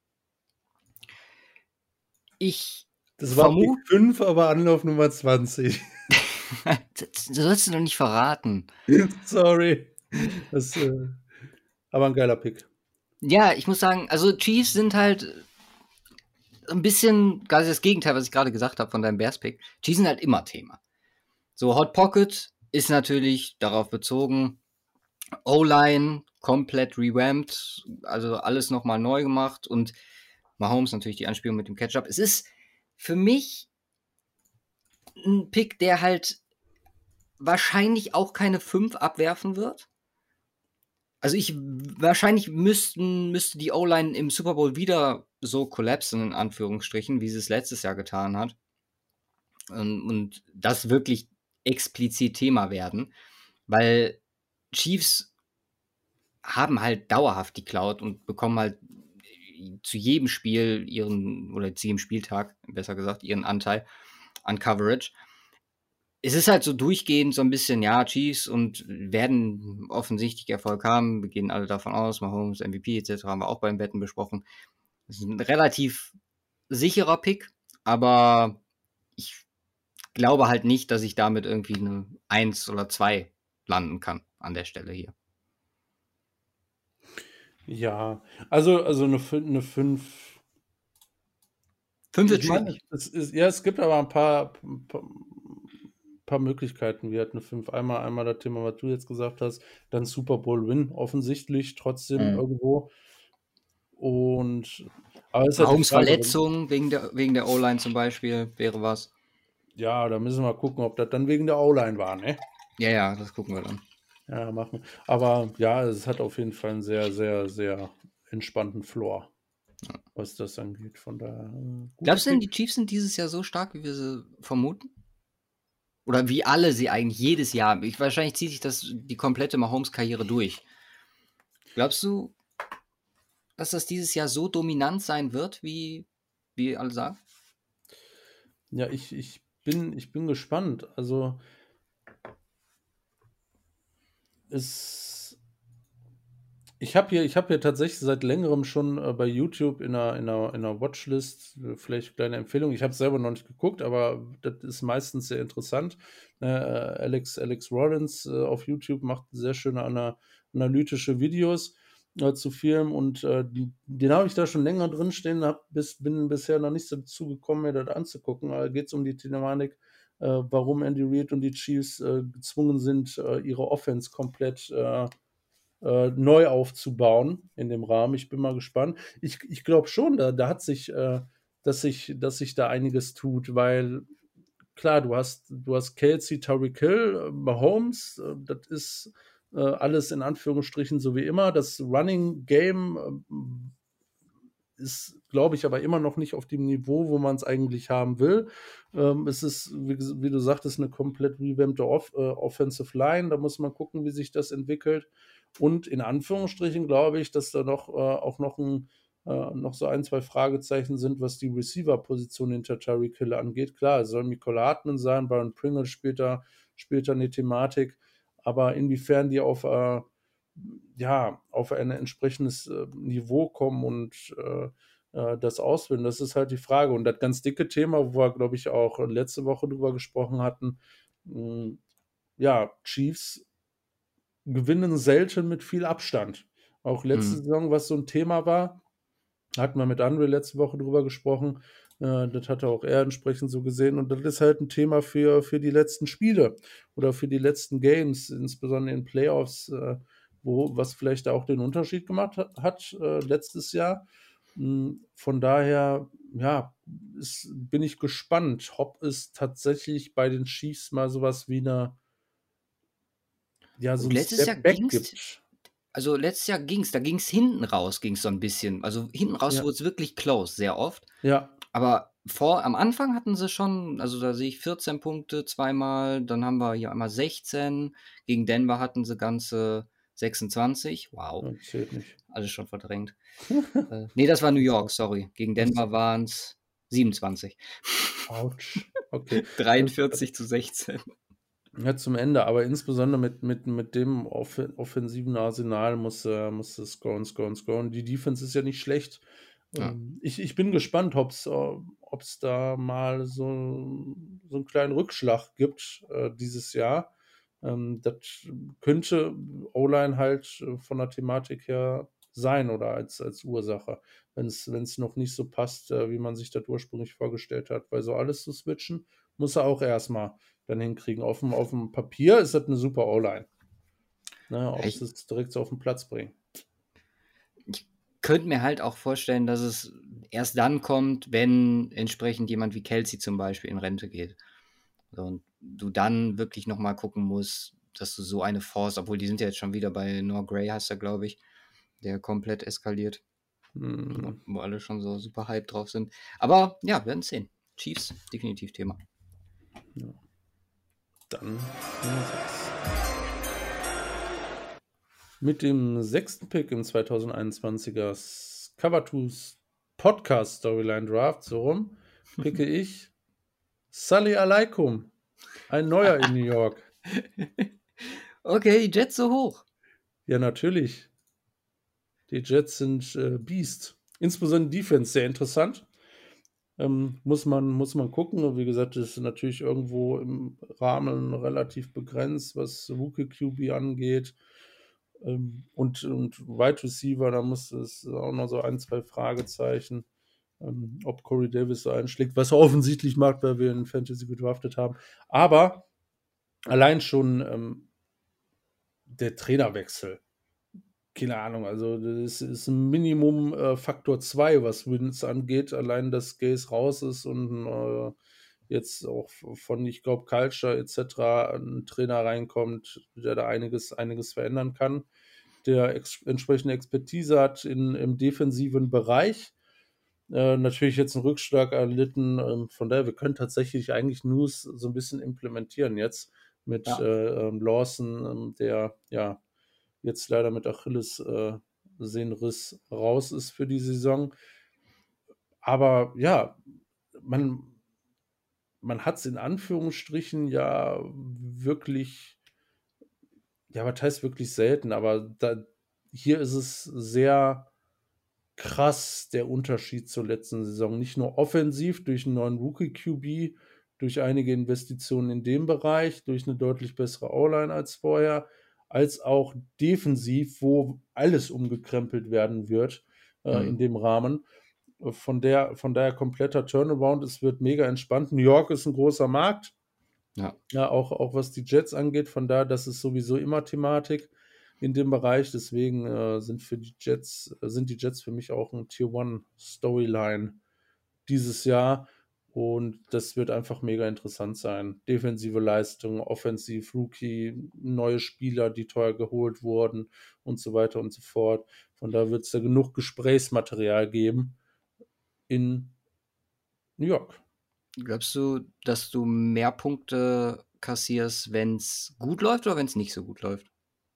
Ich Das war Pick vermute. fünf, aber Anlauf Nummer zwanzig. Das sollst du doch nicht verraten. Sorry. Das, äh, aber ein geiler Pick. Ja, ich muss sagen, also Chiefs sind halt ein bisschen, quasi das Gegenteil, was ich gerade gesagt habe von deinem Bears-Pick. Chiefs sind halt immer Thema. So, Hot Pocket ist natürlich darauf bezogen, O-Line komplett revamped, also alles nochmal neu gemacht und Mahomes natürlich die Anspielung mit dem Ketchup. Es ist für mich ein Pick, der halt wahrscheinlich auch keine fünf abwerfen wird. Also ich, wahrscheinlich müssten, müsste die O-Line im Super Bowl wieder so kollapsen, in Anführungsstrichen, wie sie es letztes Jahr getan hat. Und, und das wirklich explizit Thema werden, weil Chiefs haben halt dauerhaft die Cloud und bekommen halt zu jedem Spiel ihren, oder zu jedem Spieltag, besser gesagt, ihren Anteil an Coverage. Es ist halt so durchgehend so ein bisschen, ja, Chiefs und werden offensichtlich Erfolg haben. Wir gehen alle davon aus, Mahomes, M V P et cetera haben wir auch beim Wetten besprochen. Das ist ein relativ sicherer Pick, aber ich glaube halt nicht, dass ich damit irgendwie eine eins oder zwei landen kann an der Stelle hier. Ja, also, also eine, eine fünf. fünf wird Ich meine, schwierig. es ist, ja, es gibt aber ein paar, ein paar, paar Möglichkeiten. Wir hatten eine fünf. Einmal, einmal das Thema, was du jetzt gesagt hast, dann Super Bowl Win, offensichtlich, trotzdem Mhm. irgendwo. Und aber ist halt die Mahomes Frage, Verletzung wegen der, wegen der O-Line zum Beispiel wäre was. ja, da müssen wir mal gucken, ob das dann wegen der O-Line war, ne? Ja, ja, das gucken wir dann. Ja, machen wir. Aber ja, es hat auf jeden Fall einen sehr, sehr, sehr entspannten Floor, was das angeht. Von daher, äh, guter Glaubst du denn, die Pick. Chiefs sind dieses Jahr so stark, wie wir sie vermuten? Oder wie alle sie eigentlich jedes Jahr? Ich, wahrscheinlich zieht sich das die komplette Mahomes-Karriere durch. Glaubst du, dass das dieses Jahr so dominant sein wird, wie, wie alle sagen? Ja, ich, ich bin, ich bin gespannt. Also es, ich habe hier, ich habe hier tatsächlich seit längerem schon äh, bei YouTube in einer, in einer, in einer Watchlist, äh, vielleicht kleine Empfehlung. Ich habe es selber noch nicht geguckt, aber das ist meistens sehr interessant. Äh, Alex, Alex Rollins äh, auf YouTube macht sehr schöne ana analytische Videos äh, zu Filmen und äh, die, den habe ich da schon länger drin stehen, hab bis, bin bisher noch nicht dazu gekommen, mir das anzugucken. Da geht es um die Thematik, äh, warum Andy Reid und die Chiefs äh, gezwungen sind, äh, ihre Offense komplett äh, äh, neu aufzubauen in dem Rahmen. Ich bin mal gespannt. Ich, ich glaube schon, da, da hat sich, äh, dass sich, dass sich da einiges tut, weil klar, du hast, du hast Kelsey, Tyreek Hill, äh, Mahomes, äh, das ist äh, alles in Anführungsstrichen so wie immer. Das Running Game äh, ist, glaube ich, aber immer noch nicht auf dem Niveau, wo man es eigentlich haben will. Ähm, es ist, wie, wie, du sagtest, eine komplett revampte Off äh, Offensive Line. Da muss man gucken, wie sich das entwickelt. Und in Anführungsstrichen glaube ich, dass da noch äh, auch noch, ein, äh, noch so ein, zwei Fragezeichen sind, was die Receiver-Position hinter Tyreek Hill angeht. Klar, es soll Mecole Hardman sein, Byron Pringle spielt da, spielt da eine Thematik. Aber inwiefern die auf äh, ja, auf ein entsprechendes äh, Niveau kommen und äh, äh, das ausbilden, das ist halt die Frage. Und das ganz dicke Thema, wo wir, glaube ich, auch letzte Woche drüber gesprochen hatten, mh, ja, Chiefs gewinnen selten mit viel Abstand. Auch letzte Hm. Saison, was so ein Thema war, hatten wir mit Andre letzte Woche drüber gesprochen. Äh, das hatte auch er entsprechend so gesehen. Und das ist halt ein Thema für, für die letzten Spiele oder für die letzten Games, insbesondere in Playoffs, äh, wo, was vielleicht da auch den Unterschied gemacht hat, hat äh, letztes Jahr. Hm, Von daher, ja, ist, bin ich gespannt, ob es tatsächlich bei den Chiefs mal sowas wie eine, ja, so Und ein letztes Jahr Step Back ging's, gibt. also letztes Jahr ging's, da ging's hinten raus, ging's so ein bisschen. Also hinten raus Ja, wurde es wirklich close, sehr oft. ja, Aber vor, am Anfang hatten sie schon, also da sehe ich vierzehn Punkte zweimal, dann haben wir hier einmal sechzehn. Gegen Denver hatten sie ganze sechsundzwanzig. Wow, ja, zählt nicht. alles schon verdrängt. Äh, nee, das war New York, Also, sorry. Gegen achso. Denver waren es siebenundzwanzig. Autsch. Okay. Ja, dreiundvierzig zu sechzehn. ja, zum Ende, aber insbesondere mit, mit, mit dem off offensiven Arsenal muss, äh, muss es scoren, scoren, scoren. Die Defense ist ja nicht schlecht. Ja. Ähm, ich, ich bin gespannt, ob es äh, da mal so, so einen kleinen Rückschlag gibt äh, dieses Jahr. Ähm, das könnte O-Line halt äh, von der Thematik her sein oder als, als Ursache, wenn es noch nicht so passt, äh, wie man sich das ursprünglich vorgestellt hat. Weil so alles zu switchen, muss er auch erstmal dann hinkriegen. Auf dem, auf dem Papier ist das eine super O-Line. Ne, ob Ich, sie es direkt so auf den Platz bringen. ich könnte mir halt auch vorstellen, dass es erst dann kommt, wenn entsprechend jemand wie Kelsey zum Beispiel in Rente geht. So, und du dann wirklich nochmal gucken musst, dass du so eine Force, obwohl die sind ja jetzt schon wieder bei Nor Gray, heißt er, glaube ich, der komplett eskaliert, wo, Hm, wo alle schon so super hype drauf sind. Aber ja, werden sehen. Chiefs, definitiv Thema. ja. Dann Nummer sechs. Mit dem sechsten Pick im zweitausendeinundzwanziger Cover zwei Podcast Storyline Draft, so rum, picke ich Sully Alaikum, ein neuer in New York. Okay, die Jets so hoch. Ja, natürlich. Die Jets sind äh, Beast. Insbesondere Defense, sehr interessant. Ähm, muss man, muss man gucken. Und wie gesagt, das ist natürlich irgendwo im Rahmen relativ begrenzt, was Rookie Q B angeht. Ähm, und, und Wide Receiver, da muss es auch noch so ein, zwei Fragezeichen, ähm, ob Corey Davis so einschlägt, was er offensichtlich macht, weil wir in Fantasy gedraftet haben. Aber allein schon ähm, der Trainerwechsel, keine Ahnung, also das ist ein Minimum äh, Faktor zwei, was Wins angeht. Allein, dass Gaze raus ist und äh, jetzt auch von, ich glaube, Culture et cetera ein Trainer reinkommt, der da einiges, einiges verändern kann, der ex entsprechende Expertise hat in, im defensiven Bereich. Äh, natürlich jetzt einen Rückschlag erlitten, ähm, von daher, wir können tatsächlich eigentlich News so ein bisschen implementieren jetzt mit Ja. äh, ähm, Lawson, ähm, der ja jetzt leider mit Achilles äh, Sehnenriss raus ist für die Saison. Aber ja, man, man hat es in Anführungsstrichen ja wirklich, ja, was heißt wirklich selten, aber da, hier ist es sehr krass, der Unterschied zur letzten Saison. Nicht nur offensiv durch einen neuen Rookie-Q B, durch einige Investitionen in dem Bereich, durch eine deutlich bessere O-Line als vorher, als auch defensiv, wo alles umgekrempelt werden wird äh, Mhm. in dem Rahmen. Von, der, von daher kompletter Turnaround. Es wird mega entspannt. New York ist ein großer Markt. Ja. Ja, auch, auch was die Jets angeht. Von daher, das ist sowieso immer Thematik in dem Bereich. Deswegen äh, sind für die Jets, äh, sind die Jets für mich auch ein Tier One Storyline dieses Jahr. Und das wird einfach mega interessant sein. Defensive Leistung, Offensiv, Rookie, neue Spieler, die teuer geholt wurden und so weiter und so fort. Von daher wird es da genug Gesprächsmaterial geben in New York. Glaubst du, dass du mehr Punkte kassierst, wenn es gut läuft oder wenn es nicht so gut läuft?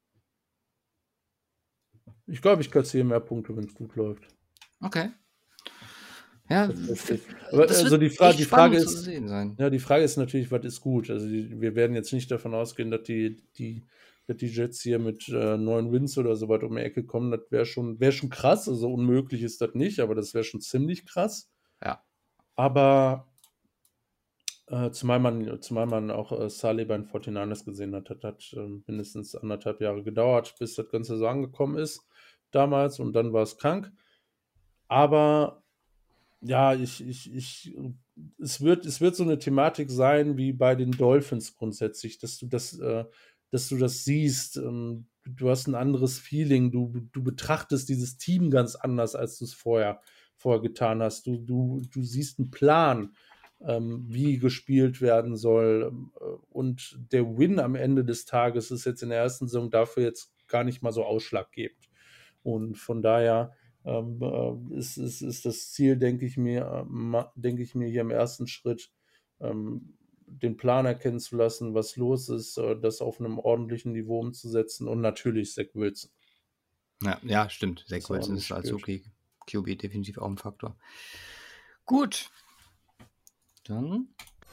Ich glaube, ich kassiere mehr Punkte, wenn es gut läuft. Okay. Ja, Tatsächlich. Aber das also wird die, Fra echt die Frage spannend zu ist, sehen sein. ja, die Frage ist natürlich, was ist gut? Also die, wir werden jetzt nicht davon ausgehen, dass die, die, dass die Jets hier mit äh, neun Wins oder so weit um die Ecke kommen. Das wäre schon, wäre schon krass. Also unmöglich ist das nicht, aber das wäre schon ziemlich krass. Ja. Aber äh, zumal man, zumal man auch äh, Saleh bei den forty-niners gesehen hat, das hat äh, mindestens anderthalb Jahre gedauert, bis das Ganze so angekommen ist damals und dann war es krank. Aber ja, ich, ich, ich, es wird, es wird so eine Thematik sein wie bei den Dolphins grundsätzlich, dass du das, äh, dass du das siehst. Ähm, du hast ein anderes Feeling, du, du betrachtest dieses Team ganz anders, als du es vorher, vorher getan hast. Du, du, du siehst einen Plan, ähm, wie gespielt werden soll. Äh, Und der Win am Ende des Tages ist jetzt in der ersten Saison dafür jetzt gar nicht mal so ausschlaggebend. Und von daher ähm, äh, ist, ist, ist das Ziel, denke ich mir, äh, denke ich mir hier im ersten Schritt, ähm, den Plan erkennen zu lassen, was los ist, äh, das auf einem ordentlichen Niveau umzusetzen und natürlich Zach Wilson. Ja, ja, stimmt. Zach dass er Wilson ordentlich ist als spielt. Rookie Q B definitiv auch ein Faktor. Gut. Dann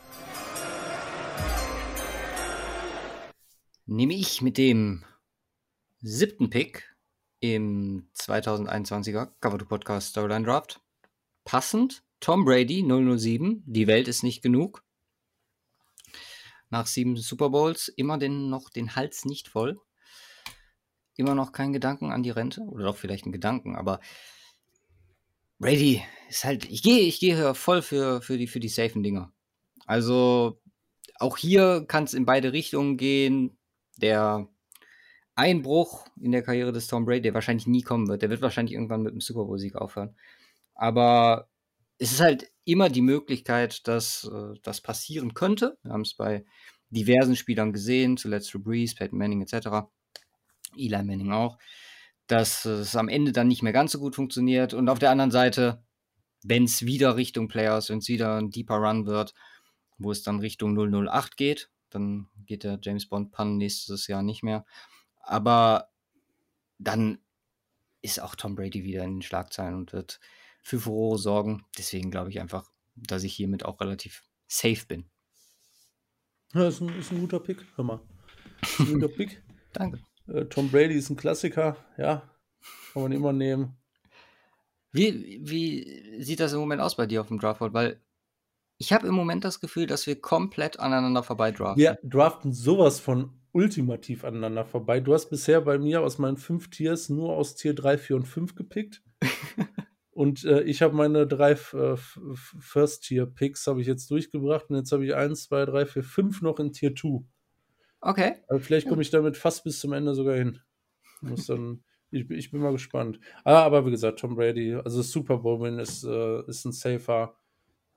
nehme ich mit dem siebten Pick im zweitausendeinundzwanziger Cover two Podcast Storyline Draft passend Tom Brady null null sieben. Die Welt ist nicht genug. Nach sieben Super Bowls immer den, noch den Hals nicht voll. Immer noch kein Gedanken an die Rente. Oder doch vielleicht ein Gedanken, aber Brady ist halt, ich gehe ich gehe voll für, für, die, für die safen Dinger. Also auch hier kann es in beide Richtungen gehen. Der Einbruch in der Karriere des Tom Brady, der wahrscheinlich nie kommen wird, der wird wahrscheinlich irgendwann mit dem Super Bowl-Sieg aufhören. Aber es ist halt immer die Möglichkeit, dass äh, das passieren könnte. Wir haben es bei diversen Spielern gesehen, zuletzt Drew Brees, Peyton Manning et cetera. Eli Manning auch, dass es am Ende dann nicht mehr ganz so gut funktioniert. Und auf der anderen Seite, wenn es wieder Richtung Playoffs, wenn es wieder ein deeper Run wird, wo es dann Richtung null null acht geht, dann geht der James Bond Pun nächstes Jahr nicht mehr. Aber dann ist auch Tom Brady wieder in den Schlagzeilen und wird für Furore sorgen. Deswegen glaube ich einfach, dass ich hiermit auch relativ safe bin. Ja, ist ein, ist ein guter Pick, hör mal. Ist ein guter Pick. Danke. Äh, Tom Brady ist ein Klassiker, ja, kann man immer nehmen. Wie, wie sieht das im Moment aus bei dir auf dem Draftboard? Weil ich habe im Moment das Gefühl, dass wir komplett aneinander vorbei draften. Wir draften sowas von ultimativ aneinander vorbei. Du hast bisher bei mir aus meinen fünf Tiers nur aus Tier drei, vier und fünf gepickt. Und äh, ich habe meine drei äh, First-Tier-Picks habe ich jetzt durchgebracht und jetzt habe ich eins, zwei, drei, vier, fünf noch in Tier zwei. Okay. Also vielleicht komme ich damit fast bis zum Ende sogar hin. Muss dann, ich, ich bin mal gespannt. Ah, aber wie gesagt, Tom Brady, also Super Bowl-Win ist, äh, ist ein safer,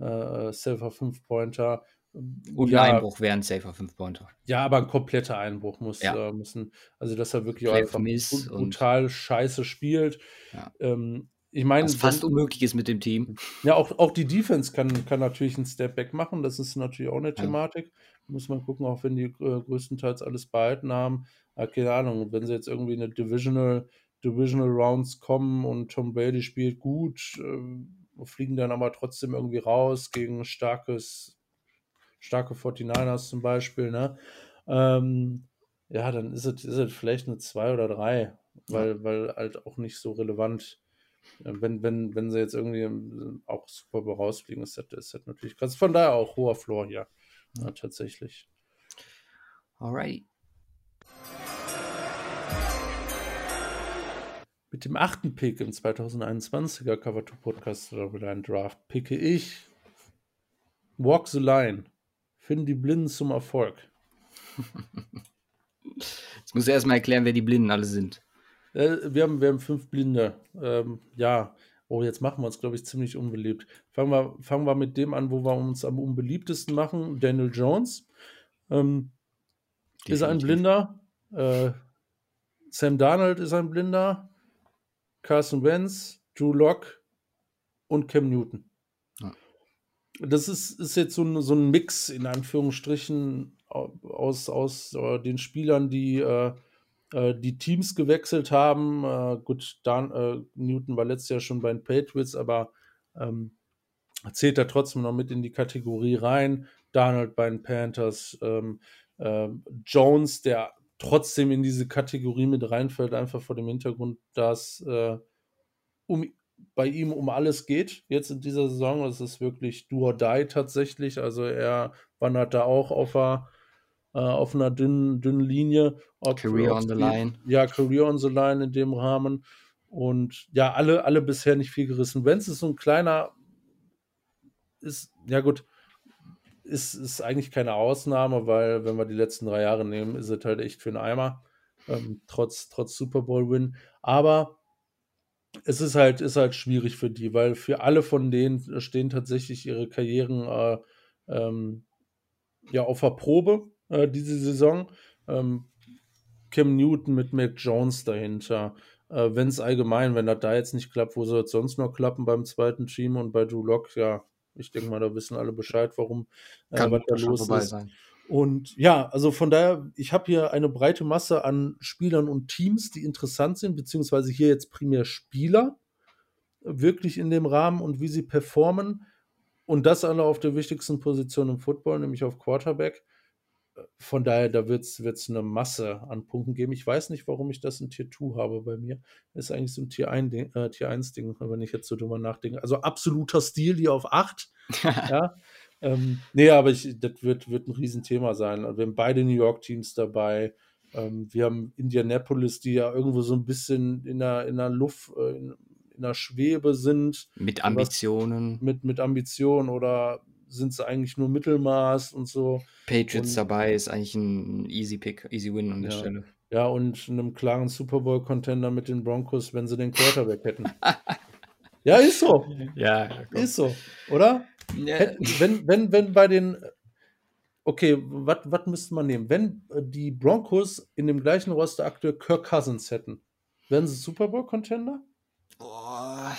äh, safer Fünf-Pointer. Und ja, ein Einbruch wäre ein safer Fünf-Pointer. Ja, aber ein kompletter Einbruch muss Ja. äh, müssen, also dass er wirklich auch Play of einfach Miss br- und brutal scheiße spielt. ja. Ähm, ich meine, was fast wenn, unmöglich ist mit dem Team. ja, auch, auch die Defense kann, kann natürlich einen Step-Back machen. Das ist natürlich auch eine Ja. Thematik. Muss man gucken, auch wenn die äh, größtenteils alles behalten haben. Äh, keine Ahnung, wenn sie jetzt irgendwie eine Divisional, Divisional Rounds kommen und Tom Brady spielt gut, äh, fliegen dann aber trotzdem irgendwie raus gegen starkes, starke forty-niners zum Beispiel, ne? Ähm, ja, dann ist es, ist es vielleicht eine zwei oder drei, weil, weil halt auch nicht so relevant. Ja, Wenn, wenn, wenn sie jetzt irgendwie im- auch Super Bowl rausfliegen, ist das, ist das natürlich krass. Von daher auch hoher Floor hier. Ja, tatsächlich. Alright. Mit dem achten Pick im zwanzig einundzwanziger Cover two Podcast Storyline Draft picke ich Walk the Line. Finden die Blinden zum Erfolg. Jetzt muss ich erstmal erklären, wer die Blinden alle sind. Äh, wir, haben, wir haben fünf Blinde. Ähm, ja. Oh, jetzt machen wir uns, glaube ich, ziemlich unbeliebt. Fangen wir, fangen wir mit dem an, wo wir uns am unbeliebtesten machen. Daniel Jones. Ähm, ist ein Definitiv. Blinder. Äh, Sam Darnold ist ein Blinder. Carson Wentz, Drew Lock und Cam Newton. Ja. Das ist, ist jetzt so ein, so ein Mix, in Anführungsstrichen, aus, aus äh, den Spielern, die äh, äh, die Teams gewechselt haben. Äh, gut, Dan, äh, Newton war letztes Jahr schon bei den Patriots, aber ähm, zählt da trotzdem noch mit in die Kategorie rein. Darnold bei den Panthers, ähm, äh, Jones, der trotzdem in diese Kategorie mit reinfällt, einfach vor dem Hintergrund, dass äh, um, bei ihm um alles geht jetzt in dieser Saison. Es ist wirklich do or die tatsächlich. Also er wandert da auch auf einer, äh, auf einer dünnen, dünnen Linie. Ob, Career ob on the sie- line. Ja, Career on the line in dem Rahmen. Und ja, alle, alle bisher nicht viel gerissen. Wenn es so ein kleiner ist, ja gut, ist, ist eigentlich keine Ausnahme, weil wenn wir die letzten drei Jahre nehmen, ist es halt echt für einen Eimer. Ähm, trotz, trotz Super Bowl-Win. Aber es ist halt, ist halt schwierig für die, weil für alle von denen stehen tatsächlich ihre Karrieren äh, ähm, ja auf der Probe äh, diese Saison. Ähm, Cam Newton mit Mac Jones dahinter. Äh, wenn es allgemein, wenn das da jetzt nicht klappt, wo soll es sonst noch klappen beim zweiten Team und bei Drew Lock, ja, ich denke mal, da wissen alle Bescheid, warum, äh, Kann was da schon los vorbei ist. sein. Und ja, also von daher, ich habe hier eine breite Masse an Spielern und Teams, die interessant sind, beziehungsweise hier jetzt primär Spieler, wirklich in dem Rahmen und wie sie performen. Und das alle auf der wichtigsten Position im Football, nämlich auf Quarterback. Von daher, da wird es eine Masse an Punkten geben. Ich weiß nicht, warum ich das in Tier zwei habe bei mir. Das ist eigentlich so ein Tier eins Ding, wenn ich jetzt so drüber nachdenke. Also absoluter Stil hier auf acht. Ja. Ähm, nee, aber ich, das wird, wird ein Riesenthema sein. Wir haben beide New York-Teams dabei. Ähm, wir haben Indianapolis, die ja irgendwo so ein bisschen in der, in der Luft, äh, in, in der Schwebe sind. Mit Ambitionen. Was, mit, mit Ambitionen oder sind sie eigentlich nur Mittelmaß und so. Patriots und, dabei ist eigentlich ein easy Pick, easy Win an der ja, Stelle. Ja, und einem klaren Super Bowl-Contender mit den Broncos, wenn sie den Quarterback hätten. Ja, ist so. Ja, komm. Ist so, oder? Ja. Hätt, wenn, wenn, wenn bei den Okay, was müsste man nehmen? Wenn äh, die Broncos in dem gleichen Roster aktuell Kirk Cousins hätten, wären sie Super Bowl-Contender? Boah.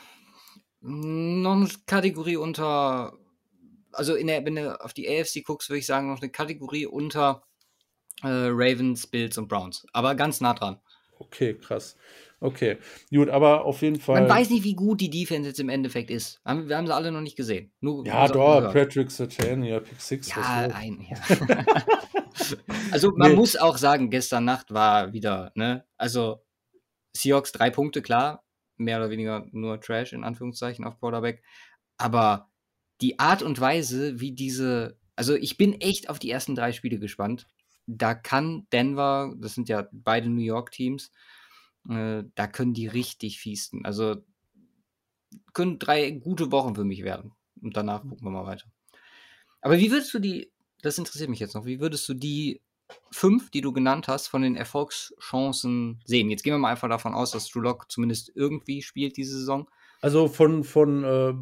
Noch eine Kategorie unter, also in der, wenn du auf die A F C guckst, würde ich sagen, noch eine Kategorie unter äh, Ravens, Bills und Browns. Aber ganz nah dran. Okay, krass. Okay, gut, aber auf jeden Fall. Man weiß nicht, wie gut die Defense jetzt im Endeffekt ist. Haben- Wir haben sie alle noch nicht gesehen. Nur, Ja, so doch, gehört. Patrick Surtain, ja, Pick six. Ja, ein, ja. Also man Nee. muss auch sagen, gestern Nacht war wieder, ne, also Seahawks drei Punkte, klar, mehr oder weniger nur Trash in Anführungszeichen auf Quarterback, aber die Art und Weise, wie diese, also ich bin echt auf die ersten drei Spiele gespannt. Da kann Denver, das sind ja beide New York Teams, äh, da können die richtig fiesten. Also können drei gute Wochen für mich werden. Und danach gucken wir mal weiter. Aber wie würdest du die, das interessiert mich jetzt noch, wie würdest du die fünf, die du genannt hast, von den Erfolgschancen sehen? Jetzt gehen wir mal einfach davon aus, dass Drew Lock zumindest irgendwie spielt diese Saison. Also von, von äh,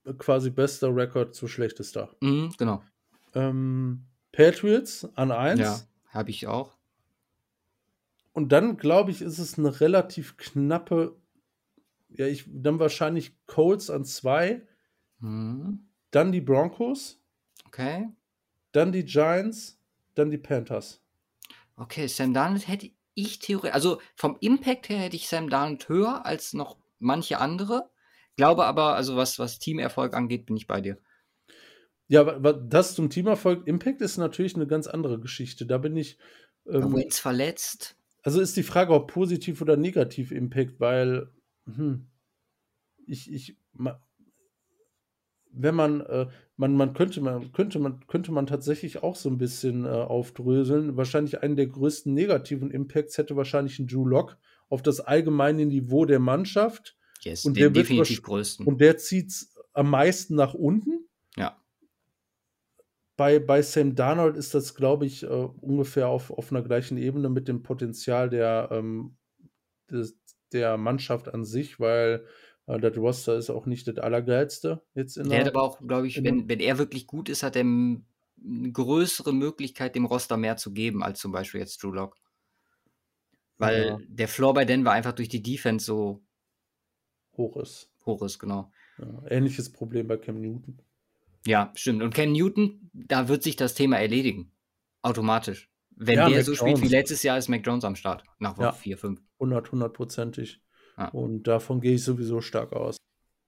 quasi bester Rekord zu schlechtester. Mhm, genau. Ähm, Patriots an eins. Ja, habe ich auch. Und dann, glaube ich, ist es eine relativ knappe, ja, ich, dann wahrscheinlich Colts an zwei, Mhm. dann die Broncos, Okay. dann die Giants, dann die Panthers. Okay, Sam Darnold hätte ich theoretisch, also vom Impact her hätte ich Sam Darnold höher als noch manche andere. Glaube aber, also was, was Teamerfolg angeht, bin ich bei dir. Ja, aber aber das zum Teamerfolg, Impact ist natürlich eine ganz andere Geschichte. Da bin ich, ähm, Wentz verletzt. also ist die Frage, ob positiv oder negativ Impact, weil hm, ich, ich, ma- wenn man, äh, man, man könnte man, könnte man, könnte man tatsächlich auch so ein bisschen äh, aufdröseln. Wahrscheinlich einen der größten negativen Impacts hätte wahrscheinlich ein Drew Lock auf das allgemeine Niveau der Mannschaft. Yes, Und den der wird definitiv wahrsch- größten. und der zieht es am meisten nach unten. Ja. Bei, bei Sam Darnold ist das, glaube ich, äh, ungefähr auf, auf einer gleichen Ebene mit dem Potenzial der, ähm, des, der Mannschaft an sich, weil äh, das Roster ist auch nicht das Allergeilste jetzt in Der hat der, aber auch, glaube ich, in der wenn, wenn er wirklich gut ist, hat er m- eine größere Möglichkeit, dem Roster mehr zu geben, als zum Beispiel jetzt Drew Lock. ja, Weil der Floor bei Denver einfach durch die Defense so hoch ist. hoch ist, genau. Ja, ähnliches Problem bei Cam Newton. Ja, stimmt. Und Cam Newton, da wird sich das Thema erledigen. Automatisch. Wenn Ja, der Mac so spielt wie Jones. letztes Jahr, ist Mac Jones am Start. Nach Woche Ja, vier, fünf. hundert, hundertprozentig. Ja. Und davon gehe ich sowieso stark aus.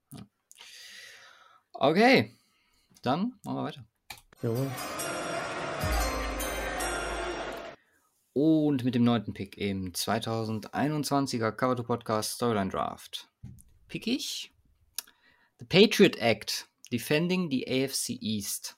Okay, dann machen wir weiter. Jawohl. Und mit dem neunten Pick im zweitausendeinundzwanziger Cover to Podcast Storyline Draft pick ich The Patriot Act, defending the A F C East.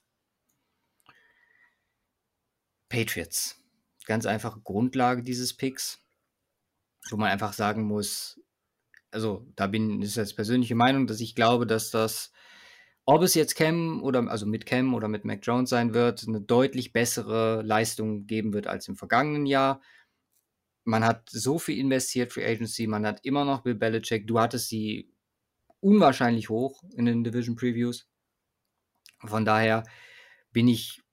Patriots. Ganz einfache Grundlage dieses Picks, wo man einfach sagen muss, also da bin, ist jetzt persönliche Meinung, dass ich glaube, dass das, ob es jetzt Cam oder, also mit Cam oder mit Mac Jones sein wird, eine deutlich bessere Leistung geben wird als im vergangenen Jahr. Man hat so viel investiert, Free Agency, man hat immer noch Bill Belichick, du hattest sie unwahrscheinlich hoch in den Division Previews. Von daher bin ich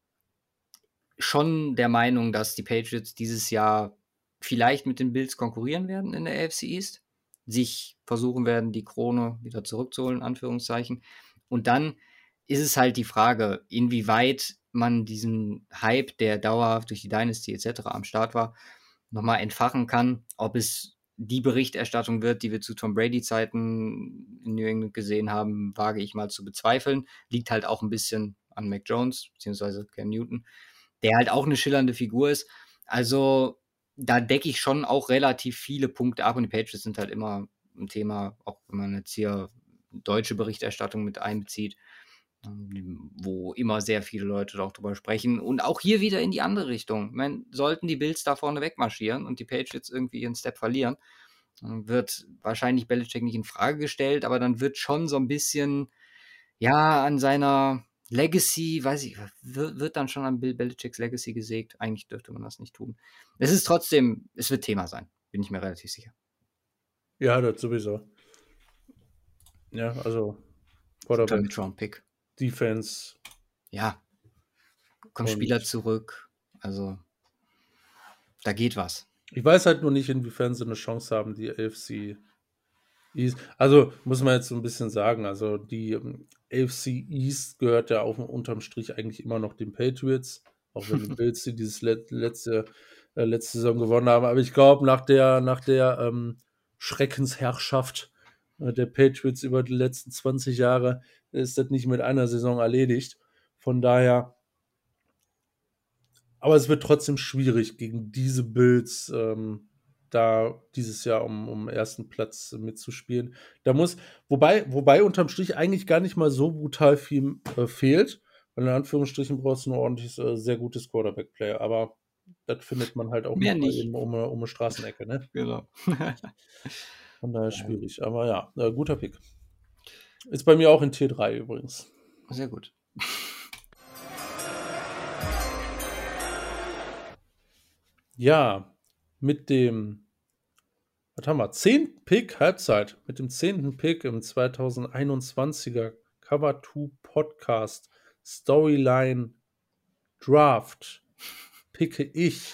schon der Meinung, dass die Patriots dieses Jahr vielleicht mit den Bills konkurrieren werden in der A F C East, sich versuchen werden, die Krone wieder zurückzuholen, in Anführungszeichen. Und dann ist es halt die Frage, inwieweit man diesen Hype, der dauerhaft durch die Dynasty et cetera am Start war, nochmal entfachen kann, ob es die Berichterstattung wird, die wir zu Tom Brady-Zeiten in New England gesehen haben, wage ich mal zu bezweifeln. Liegt halt auch ein bisschen an Mac Jones, beziehungsweise Cam Newton, der halt auch eine schillernde Figur ist. Also da decke ich schon auch relativ viele Punkte ab und die Patriots sind halt immer ein Thema, auch wenn man jetzt hier deutsche Berichterstattung mit einbezieht, wo immer sehr viele Leute auch drüber sprechen. Und auch hier wieder in die andere Richtung. Ich meine, sollten die Bills da vorne wegmarschieren und die Patriots irgendwie ihren Step verlieren, dann wird wahrscheinlich Belichick nicht in Frage gestellt, aber dann wird schon so ein bisschen, ja, an seiner Legacy, weiß ich, wird, wird dann schon an Bill Belichicks Legacy gesägt. Eigentlich dürfte man das nicht tun. Es ist trotzdem, es wird Thema sein, bin ich mir relativ sicher. Ja, das sowieso. Ja, also Quarterback, Mid-Round-Pick. Defense. Ja, kommen Und- Spieler zurück. Also, da geht was. Ich weiß halt nur nicht, inwiefern sie eine Chance haben, die A F C East. Also muss man jetzt so ein bisschen sagen, also die ähm, A F C East gehört ja auch unterm Strich eigentlich immer noch den Patriots, auch wenn die Bills die dieses let letzte, äh, letzte Saison gewonnen haben. Aber ich glaube, nach der, nach der ähm, Schreckensherrschaft äh, der Patriots über die letzten zwanzig Jahre ist das nicht mit einer Saison erledigt. Von daher, aber es wird trotzdem schwierig gegen diese Bills ähm, da dieses Jahr um, um ersten Platz mitzuspielen. Da muss, wobei, wobei unterm Strich eigentlich gar nicht mal so brutal viel äh, fehlt, weil in Anführungsstrichen brauchst du ein ordentliches, äh, sehr gutes Quarterback-Play, aber das findet man halt auch Mehr nicht mal nicht. eben um, eine- um eine Straßenecke, ne? Genau. Von daher schwierig, aber ja, äh, guter Pick. Ist bei mir auch in Tier drei übrigens. Sehr gut. Ja, mit dem, was haben wir, zehnten Pick, Halbzeit, mit dem zehnten Pick im zweitausendeinundzwanziger Cover zwei Podcast Storyline Draft picke ich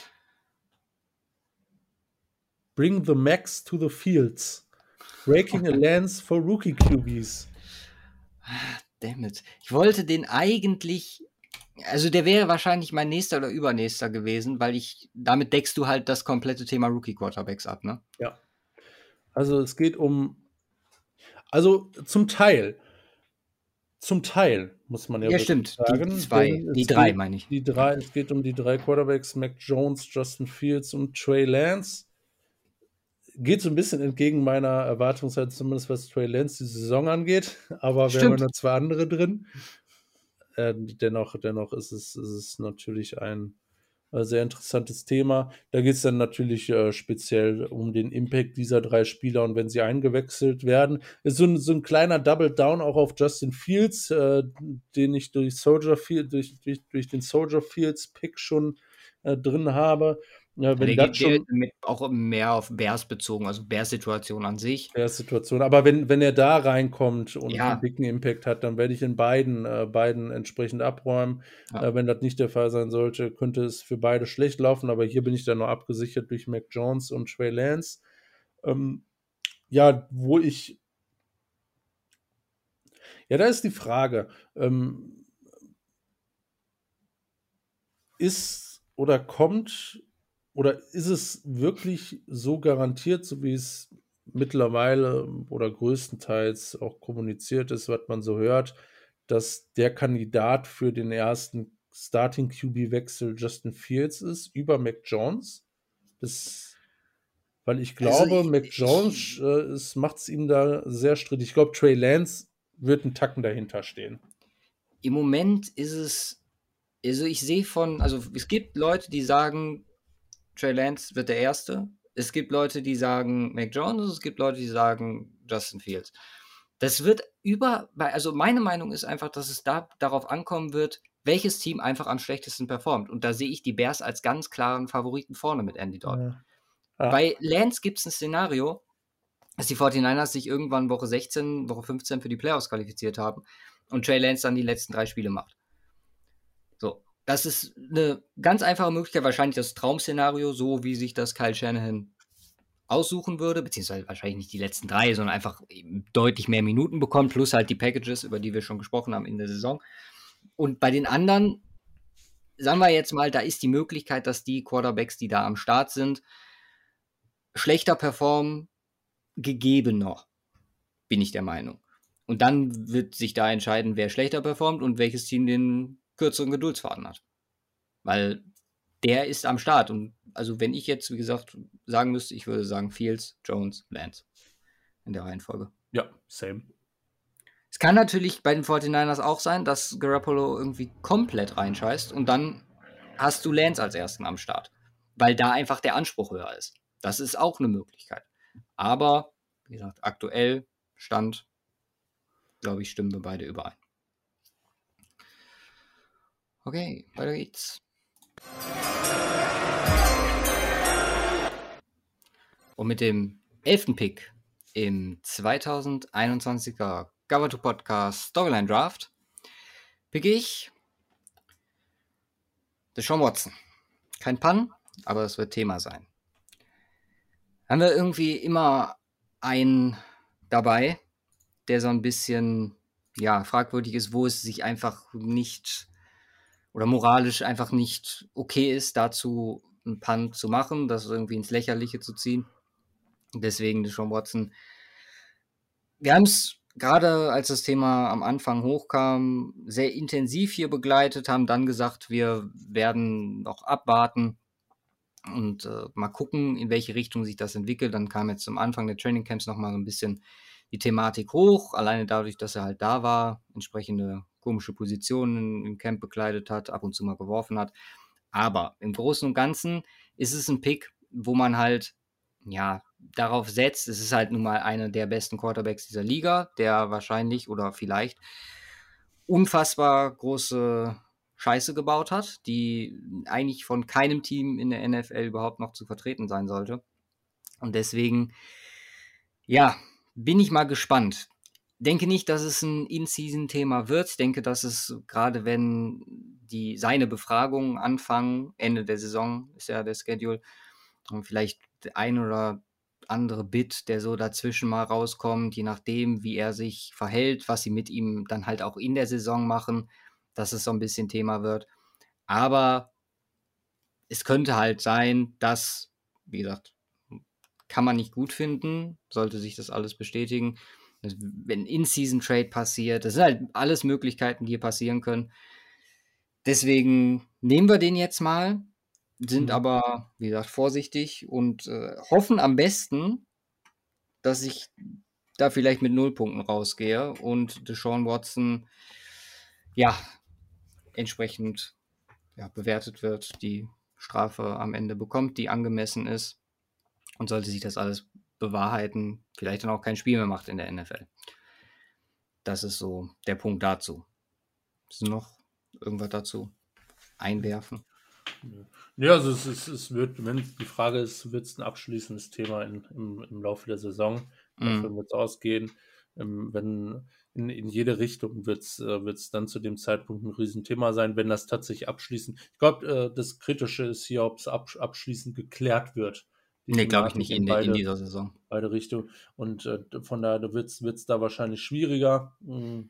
Bring the Max to the Fields. Breaking a Lance for Rookie Q Bs. Damn it. Ich wollte den eigentlich, also der wäre wahrscheinlich mein nächster oder übernächster gewesen, weil ich, damit deckst du halt das komplette Thema Rookie Quarterbacks ab, ne? Ja. Also es geht um, also zum Teil, zum Teil muss man ja, Ja, wirklich stimmt. sagen. Die zwei, denn die es drei geht- meine ich. Die drei, es geht um die drei Quarterbacks, Mac Jones, Justin Fields und Trey Lance. Geht so ein bisschen entgegen meiner Erwartungshaltung, zumindest was Trey Lance die Saison angeht, aber wir haben ja Stimmt. noch zwei andere drin. Äh, dennoch, dennoch ist es, ist es natürlich ein äh, sehr interessantes Thema. Da geht es dann natürlich äh, speziell um den Impact dieser drei Spieler und wenn sie eingewechselt werden. Ist so ein, so ein kleiner Double Down auch auf Justin Fields, äh, den ich durch Soldier Field, durch, durch, durch den Soldier Fields Pick schon äh, drin habe. Ja, wenn Der das geht der schon ist mit auch mehr auf Bears bezogen, also Bears-Situation an sich. der Situation. Aber wenn, wenn er da reinkommt und Ja. einen dicken Impact hat, dann werde ich in beiden, äh, beiden entsprechend abräumen. Ja. Äh, wenn das nicht der Fall sein sollte, könnte es für beide schlecht laufen. Aber hier bin ich dann noch abgesichert durch Mac Jones und Trey Lance. Ähm, ja, wo ich. Ja, da ist die Frage. Ähm, ist oder kommt oder ist es wirklich so garantiert, so wie es mittlerweile oder größtenteils auch kommuniziert ist, was man so hört, dass der Kandidat für den ersten Starting-Q B-Wechsel Justin Fields ist, über Mac Jones? Das, weil ich Also glaube, ich- Mac Jones äh, macht es ihm da sehr strittig. Ich glaube, Trey Lance wird einen Tacken dahinter stehen. Im Moment ist es, also ich sehe von, also es gibt Leute, die sagen, Trey Lance wird der Erste. Es gibt Leute, die sagen Mac Jones, es gibt Leute, die sagen Justin Fields. Das wird über, also meine Meinung ist einfach, dass es da darauf ankommen wird, welches Team einfach am schlechtesten performt. Und da sehe ich die Bears als ganz klaren Favoriten vorne mit Andy Dalton. Ja. Ja. Bei Lance gibt es ein Szenario, dass die forty-niners sich irgendwann Woche sechzehn, Woche fünfzehn für die Playoffs qualifiziert haben und Trey Lance dann die letzten drei Spiele macht. So, das ist eine ganz einfache Möglichkeit, wahrscheinlich das Traum-Szenario, so wie sich das Kyle Shanahan aussuchen würde, beziehungsweise wahrscheinlich nicht die letzten drei, sondern einfach eben deutlich mehr Minuten bekommt, plus halt die Packages, über die wir schon gesprochen haben in der Saison. Und bei den anderen, sagen wir jetzt mal, da ist die Möglichkeit, dass die Quarterbacks, die da am Start sind, schlechter performen, gegeben noch, bin ich der Meinung. Und dann wird sich da entscheiden, wer schlechter performt und welches Team den kürzeren Geduldsfaden hat. Weil der ist am Start. Und also wenn ich jetzt, wie gesagt, sagen müsste, ich würde sagen Fields, Jones, Lance in der Reihenfolge. Ja, same. Es kann natürlich bei den forty-niners auch sein, dass Garoppolo irgendwie komplett reinscheißt und dann hast du Lance als Ersten am Start, weil da einfach der Anspruch höher ist. Das ist auch eine Möglichkeit. Aber, wie gesagt, aktuell Stand, glaube ich, stimmen wir beide überein. Okay, weiter geht's. Und mit dem elften Pick im zweitausendeinundzwanziger Cover two Podcast Storyline Draft pick ich Deshaun Watson. Kein Pun, aber es wird Thema sein. Haben wir irgendwie immer einen dabei, der so ein bisschen ja, fragwürdig ist, wo es sich einfach nicht oder moralisch einfach nicht okay ist, dazu einen Punt zu machen, das irgendwie ins Lächerliche zu ziehen. Deswegen Deshaun Watson. Wir haben es gerade, als das Thema am Anfang hochkam, sehr intensiv hier begleitet, haben dann gesagt, wir werden noch abwarten und äh, mal gucken, in welche Richtung sich das entwickelt. Dann kam jetzt zum Anfang der Trainingcamps nochmal so ein bisschen die Thematik hoch, alleine dadurch, dass er halt da war, entsprechende komische Positionen im Camp bekleidet hat, ab und zu mal geworfen hat. Aber im Großen und Ganzen ist es ein Pick, wo man halt ja darauf setzt, es ist halt nun mal einer der besten Quarterbacks dieser Liga, der wahrscheinlich oder vielleicht unfassbar große Scheiße gebaut hat, die eigentlich von keinem Team in der N F L überhaupt noch zu vertreten sein sollte. Und deswegen, ja, bin ich mal gespannt. denke nicht, dass es ein In-Season-Thema wird. Ich denke, dass es gerade wenn die seine Befragungen anfangen, Ende der Saison ist ja der Schedule, und vielleicht der ein oder andere Bit, der so dazwischen mal rauskommt, je nachdem, wie er sich verhält, was sie mit ihm dann halt auch in der Saison machen, dass es so ein bisschen Thema wird. Aber es könnte halt sein, dass, wie gesagt, kann man nicht gut finden, sollte sich das alles bestätigen. Das, wenn In-Season-Trade passiert, das sind halt alles Möglichkeiten, die hier passieren können. Deswegen nehmen wir den jetzt mal, sind Mhm. aber, wie gesagt, vorsichtig und äh, hoffen am besten, dass ich da vielleicht mit Nullpunkten rausgehe und Deshaun Watson ja entsprechend ja, bewertet wird, die Strafe am Ende bekommt, die angemessen ist, und sollte sich das alles bewahrheiten, vielleicht dann auch kein Spiel mehr macht in der N F L. Das ist so der Punkt dazu. Ist noch irgendwas dazu einwerfen? Ja, also es, ist, es wird, wenn die Frage ist, wird es ein abschließendes Thema in, im, im Laufe der Saison? Davon Mm. wird es ausgehen. Ähm, wenn in, in jede Richtung wird es äh, wird's dann zu dem Zeitpunkt ein Riesenthema sein, wenn das tatsächlich abschließend. Ich glaube, äh, das Kritische ist hier, ob es absch abschließend geklärt wird, die Nee, glaube ich Thematik nicht in in, de, in beide, dieser Saison. beide Richtungen. Und äh, von daher wird es da wahrscheinlich schwieriger. Mh,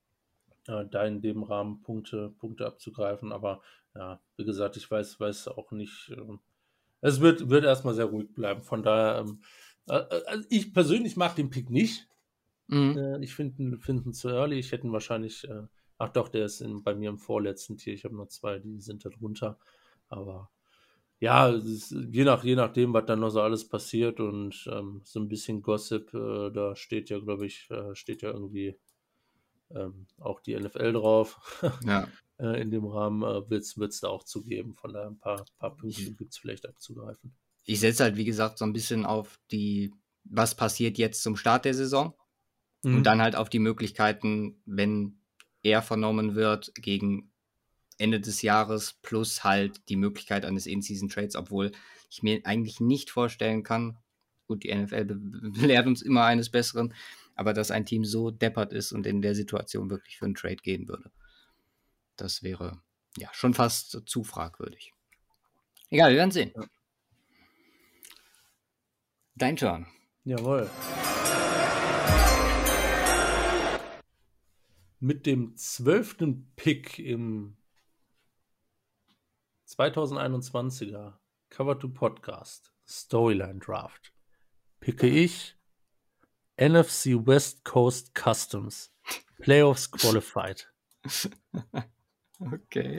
äh, da in dem Rahmen Punkte, Punkte abzugreifen. Aber ja, wie gesagt, ich weiß, weiß auch nicht. Ähm, es wird, wird erstmal sehr ruhig bleiben. Von daher, ähm, äh, äh, also ich persönlich mag den Pick nicht. Mm. Äh, ich finde ihn find ihn zu early. Ich hätte ihn wahrscheinlich, äh, ach doch, der ist in, bei mir im vorletzten Tier. Ich habe nur zwei, die sind da drunter. Aber ja, es ist, je, nach, je nachdem, was dann noch so alles passiert und ähm, so ein bisschen Gossip, äh, da steht ja, glaube ich, äh, steht ja irgendwie ähm, auch die N F L drauf. Ja. äh, in dem Rahmen äh, wird es da auch zu geben. Von daher ein paar, paar Ich, Pünktchen gibt es vielleicht abzugreifen. ich setze halt, wie gesagt, so ein bisschen auf die, was passiert jetzt zum Start der Saison und Mhm. dann halt auf die Möglichkeiten, wenn er vernommen wird, gegen Ende des Jahres, plus halt die Möglichkeit eines In-Season-Trades, obwohl ich mir eigentlich nicht vorstellen kann, gut, die N F L be belehrt uns immer eines Besseren, aber dass ein Team so deppert ist und in der Situation wirklich für einen Trade gehen würde. Das wäre ja schon fast zu fragwürdig. Egal, wir werden sehen. Ja. Dein Turn. Jawohl. Mit dem zwölften Pick im zweitausendeinundzwanziger Cover to Podcast Storyline Draft picke ich N F C West Coast Customs Playoffs Qualified. Okay.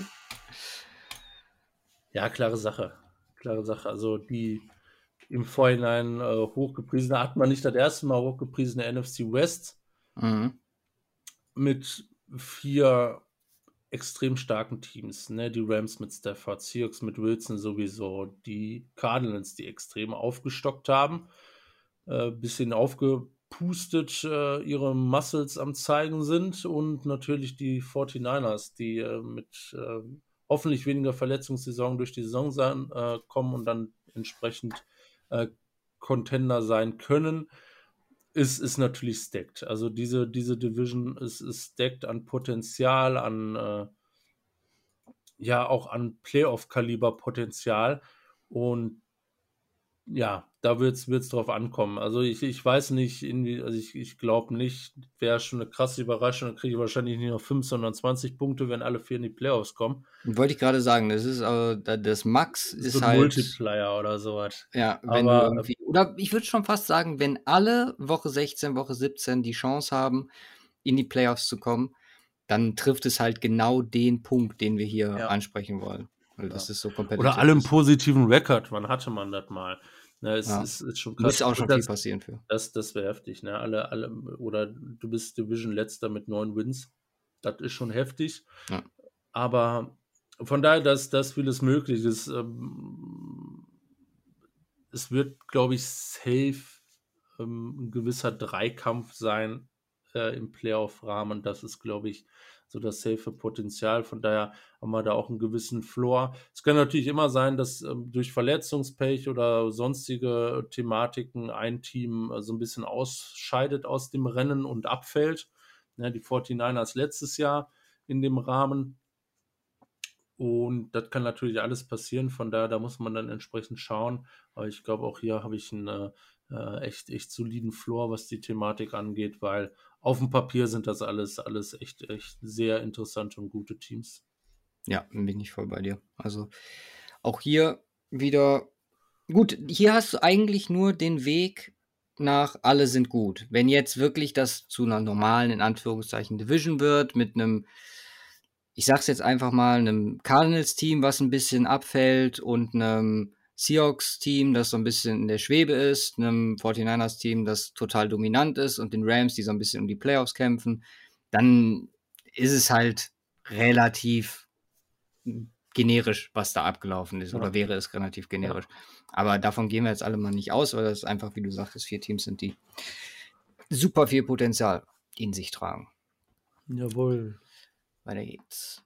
Ja, klare Sache. Klare Sache. Also die im Vorhinein äh, hochgepriesene, hat man nicht das erste Mal hochgepriesene N F C West Mhm. mit vier extrem starken Teams. Ne? Die Rams mit Stafford, Seahawks mit Wilson sowieso, die Cardinals, die extrem aufgestockt haben, äh, bisschen aufgepustet äh, ihre Muscles am zeigen sind und natürlich die forty-niners, die äh, mit äh, hoffentlich weniger Verletzungssaison durch die Saison sein, äh, kommen und dann entsprechend äh, Contender sein können, ist, ist natürlich stacked. Also diese, diese Division ist, ist stacked an Potenzial, an äh, ja auch an Playoff-Kaliber-Potenzial. Und ja, da wird es drauf ankommen. Also ich, ich weiß nicht, irgendwie, also ich, ich glaube nicht, wäre schon eine krasse Überraschung, dann kriege ich wahrscheinlich nicht nur fünf, sondern zwanzig Punkte, wenn alle vier in die Playoffs kommen. Wollte ich gerade sagen, das ist äh, das Max So ist ein halt, Multiplier oder sowas. ja, wenn du Aber irgendwie, oder ich würde schon fast sagen, wenn alle Woche sechzehn, Woche siebzehn die Chance haben, in die Playoffs zu kommen, dann trifft es halt genau den Punkt, den wir hier ja, ansprechen wollen. Weil ja. das ist so Oder competitive alle einen ist. positiven Rekord, wann hatte man das mal? Ne, es Ja. ist, ist schon krass. Müsste auch Und schon viel das, passieren für. das, das wäre heftig, ne? Alle, alle, oder du bist Division-Letzter mit neun Wins. Das ist schon heftig. Ja. Aber von daher, dass das vieles möglich ist. Ähm, es wird, glaube ich, safe ähm, ein gewisser Dreikampf sein äh, im Playoff-Rahmen. Das ist, glaube ich, so das safe Potenzial. Von daher haben wir da auch einen gewissen Floor. Es kann natürlich immer sein, dass ähm, durch Verletzungspech oder sonstige Thematiken ein Team äh, so ein bisschen ausscheidet aus dem Rennen und abfällt. Ja, die forty-niners letztes Jahr in dem Rahmen. Und das kann natürlich alles passieren, von daher, da muss man dann entsprechend schauen. Aber ich glaube, auch hier habe ich einen äh, äh, echt, echt soliden Floor, was die Thematik angeht, weil auf dem Papier sind das alles, alles echt, echt sehr interessante und gute Teams. Ja, bin ich voll bei dir. Also auch hier wieder, gut, hier hast du eigentlich nur den Weg nach alle sind gut. Wenn jetzt wirklich das zu einer normalen, in Anführungszeichen, Division wird, mit einem, ich sag's jetzt einfach mal, einem Cardinals-Team, was ein bisschen abfällt und einem Seahawks-Team, das so ein bisschen in der Schwebe ist, einem forty-niners-Team, das total dominant ist und den Rams, die so ein bisschen um die Playoffs kämpfen, dann ist es halt relativ generisch, was da abgelaufen ist, Ja. oder wäre es relativ generisch. Aber davon gehen wir jetzt alle mal nicht aus, weil das einfach, wie du sagtest, vier Teams sind, die super viel Potenzial in sich tragen. Jawohl. Weiter geht's.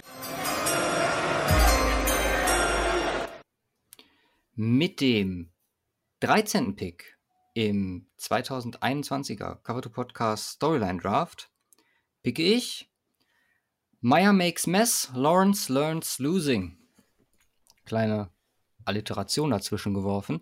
Mit dem dreizehnten Pick im zweitausendeinundzwanziger Cover to Podcast Storyline Draft picke ich Meyer makes mess, Lawrence learns losing. Kleine Alliteration dazwischen geworfen.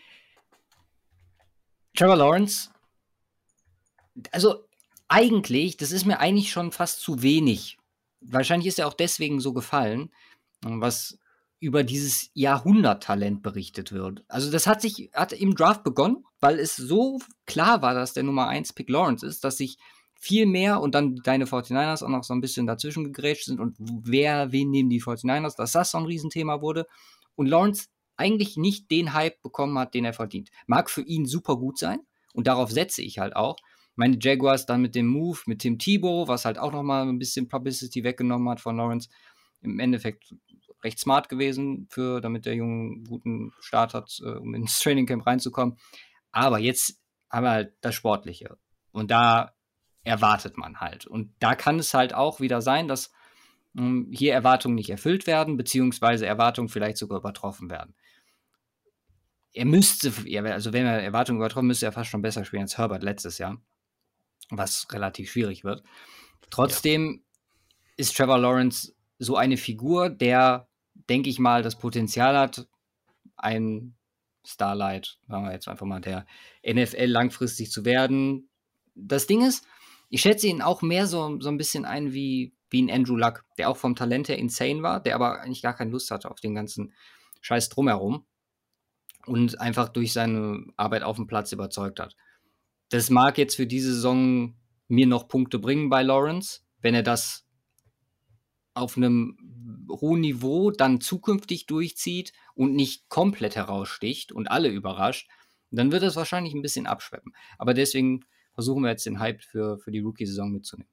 Trevor Lawrence, also eigentlich, das ist mir eigentlich schon fast zu wenig. Wahrscheinlich ist er auch deswegen so gefallen, was über dieses Jahrhunderttalent berichtet wird. Also das hat sich hat im Draft begonnen, weil es so klar war, dass der Nummer eins Pick Lawrence ist, dass sich viel mehr und dann deine forty-niners auch noch so ein bisschen dazwischen gegrätscht sind und wer, wen nehmen die forty-niners, dass das so ein Riesenthema wurde und Lawrence eigentlich nicht den Hype bekommen hat, den er verdient. Mag für ihn super gut sein und darauf setze ich halt auch. Meine Jaguars dann mit dem Move mit Tim Tebow, was halt auch nochmal ein bisschen Publicity weggenommen hat von Lawrence, im Endeffekt recht smart gewesen, für, damit der Junge einen guten Start hat, äh, um ins Trainingcamp reinzukommen. Aber jetzt haben wir halt das Sportliche. Und da erwartet man halt. Und da kann es halt auch wieder sein, dass mh, hier Erwartungen nicht erfüllt werden, beziehungsweise Erwartungen vielleicht sogar übertroffen werden. Er müsste, also wenn er Erwartungen übertroffen, müsste er fast schon besser spielen als Herbert letztes Jahr, was relativ schwierig wird. Trotzdem ja. ist Trevor Lawrence so eine Figur, der, denke ich mal, das Potenzial hat, ein Starlight, sagen wir jetzt einfach mal, der N F L langfristig zu werden. Das Ding ist, ich schätze ihn auch mehr so, so ein bisschen ein wie, wie ein Andrew Luck, der auch vom Talent her insane war, der aber eigentlich gar keine Lust hatte auf den ganzen Scheiß drumherum und einfach durch seine Arbeit auf dem Platz überzeugt hat. Das mag jetzt für diese Saison mir noch Punkte bringen bei Lawrence, wenn er das auf einem hohen Niveau dann zukünftig durchzieht und nicht komplett heraussticht und alle überrascht, dann wird es wahrscheinlich ein bisschen abschweppen. Aber deswegen versuchen wir jetzt den Hype für, für die Rookie-Saison mitzunehmen.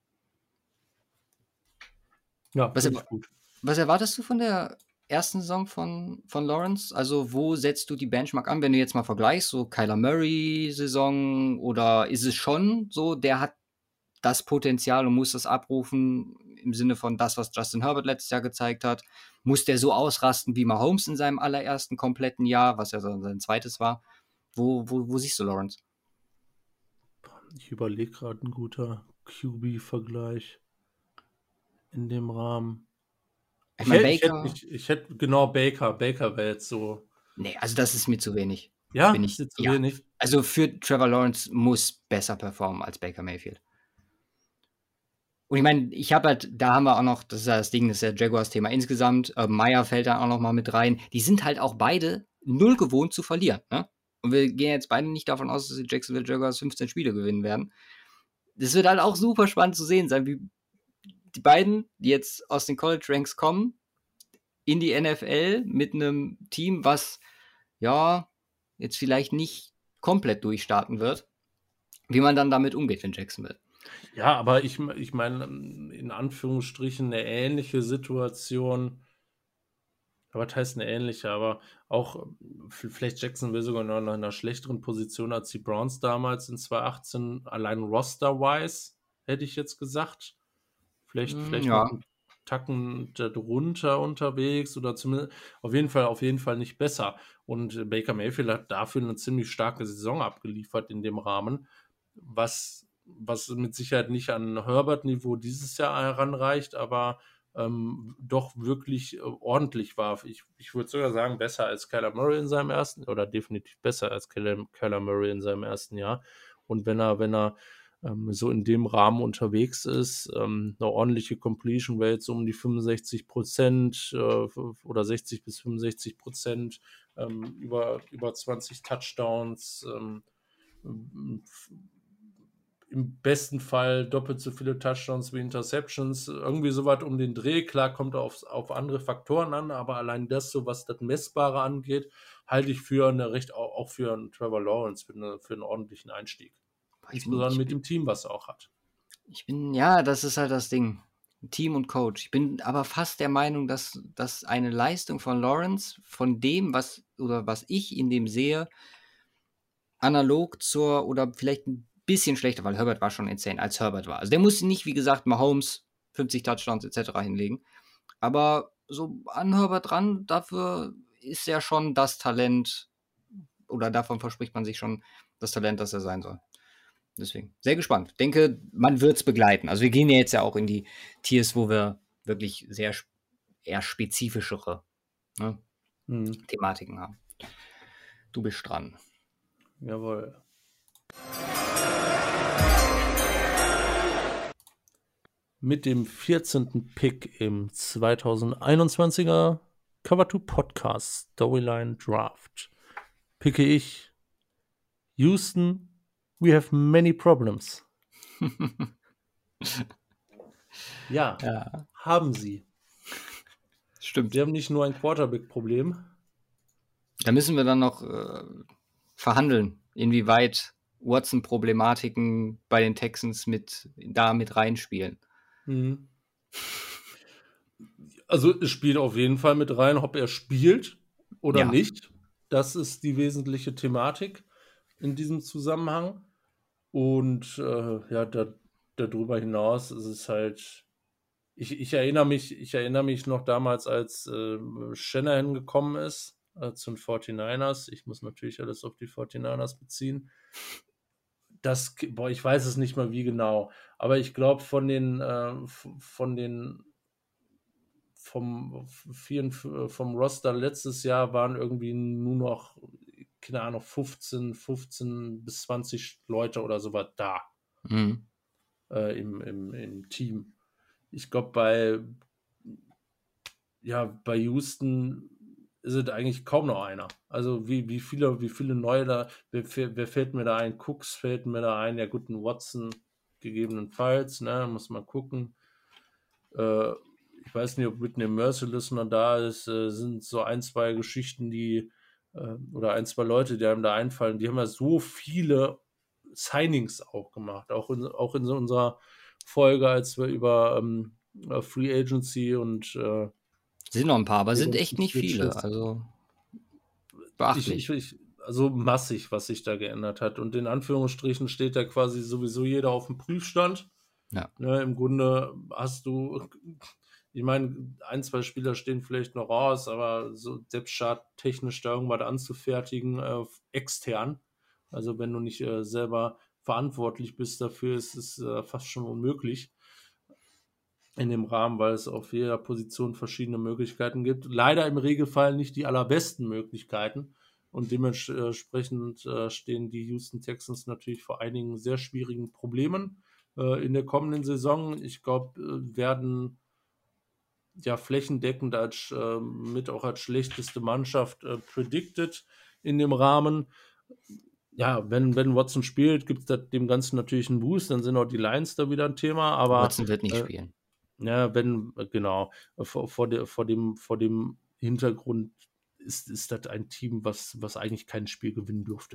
Ja, was, er, gut. was erwartest du von der ersten Saison von, von Lawrence? Also wo setzt du die Benchmark an, wenn du jetzt mal vergleichst, so Kyler Murray-Saison, oder ist es schon so, der hat das Potenzial und muss das abrufen im Sinne von das, was Justin Herbert letztes Jahr gezeigt hat? Muss der so ausrasten wie Mahomes in seinem allerersten kompletten Jahr, was ja sein zweites war? Wo, wo, wo siehst du Lawrence? Ich überlege gerade, ein guter Q B-Vergleich in dem Rahmen. Ich, ich, mein, hätte, Baker, ich, hätte, ich, ich hätte, genau, Baker. Baker wäre jetzt so. Nee, also das ist mir zu wenig. Ja, Bin ich, ist zu ja. wenig. Also für Trevor Lawrence muss besser performen als Baker Mayfield. Und ich meine, ich habe halt, da haben wir auch noch, das ist ja das Ding, das ist ja Jaguars-Thema insgesamt, äh, Meyer fällt dann auch noch mal mit rein. Die sind halt auch beide null gewohnt zu verlieren, ne? Und wir gehen jetzt beide nicht davon aus, dass die Jacksonville Jaguars fünfzehn Spiele gewinnen werden. Das wird halt auch super spannend zu sehen sein, wie die beiden, die jetzt aus den College-Ranks kommen, in die N F L mit einem Team, was, ja, jetzt vielleicht nicht komplett durchstarten wird, wie man dann damit umgeht in Jacksonville. Ja, aber ich, ich meine, in Anführungsstrichen eine ähnliche Situation, aber was heißt eine ähnliche, aber auch vielleicht Jacksonville sogar noch in einer schlechteren Position als die Browns damals in zwanzig achtzehn, allein roster-wise, hätte ich jetzt gesagt. Vielleicht, Mm, vielleicht noch ja, einen Tacken darunter unterwegs oder zumindest auf jeden Fall, auf jeden Fall nicht besser. Und äh, Baker Mayfield hat dafür eine ziemlich starke Saison abgeliefert in dem Rahmen, was, was mit Sicherheit nicht an Herbert-Niveau dieses Jahr heranreicht, aber ähm, doch wirklich äh, ordentlich war. Ich, ich würde sogar sagen, besser als Kyler Murray in seinem ersten, oder definitiv besser als Kyler, Kyler Murray in seinem ersten Jahr. Und wenn er, wenn er ähm, so in dem Rahmen unterwegs ist, ähm, eine ordentliche Completion Rate, so um die fünfundsechzig Prozent äh, oder sechzig bis fünfundsechzig Prozent, ähm, über, über zwanzig Touchdowns, ähm, im besten Fall doppelt so viele Touchdowns wie Interceptions, irgendwie so was um den Dreh. Klar, kommt auf, auf andere Faktoren an, aber allein das, so was das Messbare angeht, halte ich für eine recht, auch für einen Trevor Lawrence, für, eine, für einen ordentlichen Einstieg. ich bin, Insbesondere ich mit bin, dem Team, was er auch hat. ich bin, ja, das ist halt das Ding. Team und Coach. Ich bin aber fast der Meinung, dass, dass eine Leistung von Lawrence, von dem, was, oder was ich in dem sehe, analog zur, oder vielleicht ein bisschen schlechter, weil Herbert war schon insane, als Herbert war. Also der musste nicht, wie gesagt, Mahomes fünfzig Touchdowns et cetera hinlegen. Aber so an Herbert dran, dafür ist er schon das Talent, oder davon verspricht man sich schon das Talent, das er sein soll. Deswegen, sehr gespannt. Denke, man wird es begleiten. Also wir gehen ja jetzt ja auch in die Tiers, wo wir wirklich sehr eher spezifischere, ne, Hm. Thematiken haben. Du bist dran. Jawohl. Mit dem vierzehnten Pick im zweitausendeinundzwanziger Cover two Podcast Storyline Draft picke ich Houston, we have many problems. ja, ja, haben sie. Stimmt. Sie haben nicht nur ein Quarterback-Problem. Da müssen wir dann noch äh, verhandeln, inwieweit Watson-Problematiken bei den Texans mit da mit reinspielen. Mhm. Also es spielt auf jeden Fall mit rein, ob er spielt oder Ja. nicht. Das ist die wesentliche Thematik in diesem Zusammenhang. Und äh, ja, da, darüber hinaus ist es halt, ich, ich erinnere mich, ich erinnere mich noch damals, als äh, Shanahan gekommen ist äh, zu den forty-niners. Ich muss natürlich alles auf die forty-niners beziehen. Das, boah, ich weiß es nicht mal wie genau, aber ich glaube von den äh, von den vom vielen, vom Roster letztes Jahr waren irgendwie nur noch, keine Ahnung, fünfzehn, fünfzehn bis zwanzig Leute oder sowas da Mhm. äh, im, im, im Team. Ich glaube, bei ja, bei Houston ist es eigentlich kaum noch einer. Also wie, wie viele, wie viele neue da, wer, wer fällt mir da ein? Cooks fällt mir da ein, ja gut, ein Watson gegebenenfalls, ne, muss man gucken. Äh, ich weiß nicht, ob Whitney Merciless noch da ist, äh, sind so ein, zwei Geschichten, die, äh, oder ein, zwei Leute, die einem da einfallen, die haben ja so viele Signings auch gemacht, auch in, auch in so unserer Folge, als wir über ähm, Free Agency und äh, Sind noch ein paar, aber die sind ganzen echt nicht viele. Switches. Also Ich, beachtlich. ich, ich, also massig, was sich da geändert hat. Und in Anführungsstrichen steht da quasi sowieso jeder auf dem Prüfstand. Ja. Ne, im Grunde hast du, ich meine, ein, zwei Spieler stehen vielleicht noch raus, aber so Depth-Chart technisch da irgendwas anzufertigen, äh, extern, also wenn du nicht äh, selber verantwortlich bist dafür, ist es äh, fast schon unmöglich in dem Rahmen, weil es auf jeder Position verschiedene Möglichkeiten gibt. Leider im Regelfall nicht die allerbesten Möglichkeiten und dementsprechend äh, stehen die Houston Texans natürlich vor einigen sehr schwierigen Problemen äh, in der kommenden Saison. Ich glaube, äh, werden ja flächendeckend als äh, mit auch als schlechteste Mannschaft äh, predicted in dem Rahmen. Ja, wenn, wenn Watson spielt, gibt es dem Ganzen natürlich einen Boost, dann sind auch die Lions da wieder ein Thema, aber Watson wird nicht äh, spielen. ja, wenn, genau, vor, vor, der, vor, dem, vor dem Hintergrund ist, ist das ein Team, was, was eigentlich kein Spiel gewinnen durfte.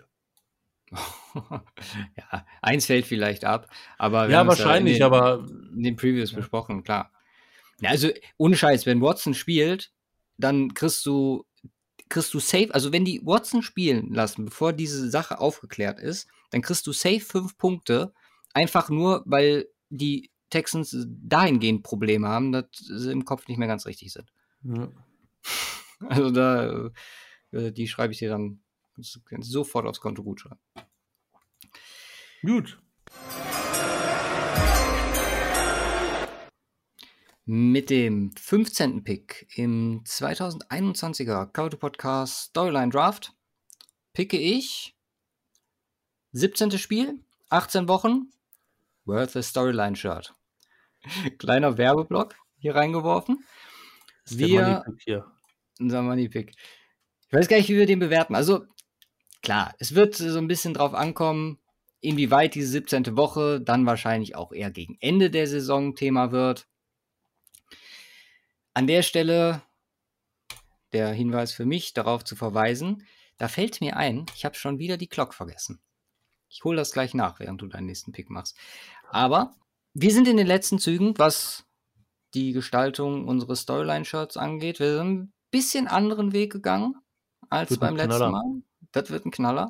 ja, eins fällt vielleicht ab, aber wir Ja, haben es ja in wahrscheinlich, den, aber in den Previews ja. besprochen, klar. Ja, also ohne Scheiß, wenn Watson spielt, dann kriegst du, kriegst du safe, also wenn die Watson spielen lassen, bevor diese Sache aufgeklärt ist, dann kriegst du safe fünf Punkte, einfach nur, weil die Texans dahingehend Probleme haben, dass sie im Kopf nicht mehr ganz richtig sind. Ja. Also da, äh, die schreibe ich dir dann sofort aufs Konto gut schreiben. Gut. Mit dem fünfzehnten Pick im zweitausendeinundzwanziger Cover two Podcast Storyline Draft picke ich siebzehntes Spiel, achtzehn Wochen, Worth a Storyline Shirt. Kleiner Werbeblock hier reingeworfen. Das ist wir, der Money Pick hier. Unser Money Pick. Ich weiß gar nicht, wie wir den bewerten. Also klar, es wird so ein bisschen drauf ankommen, inwieweit diese siebzehnte Woche dann wahrscheinlich auch eher gegen Ende der Saison Thema wird. An der Stelle der Hinweis für mich, darauf zu verweisen, da fällt mir ein, ich habe schon wieder die Clock vergessen. Ich hole das gleich nach, während du deinen nächsten Pick machst. Aber wir sind in den letzten Zügen, was die Gestaltung unseres Storyline-Shirts angeht. Wir sind ein bisschen anderen Weg gegangen als Wird ein beim letzten Knaller. Mal. Das wird ein Knaller.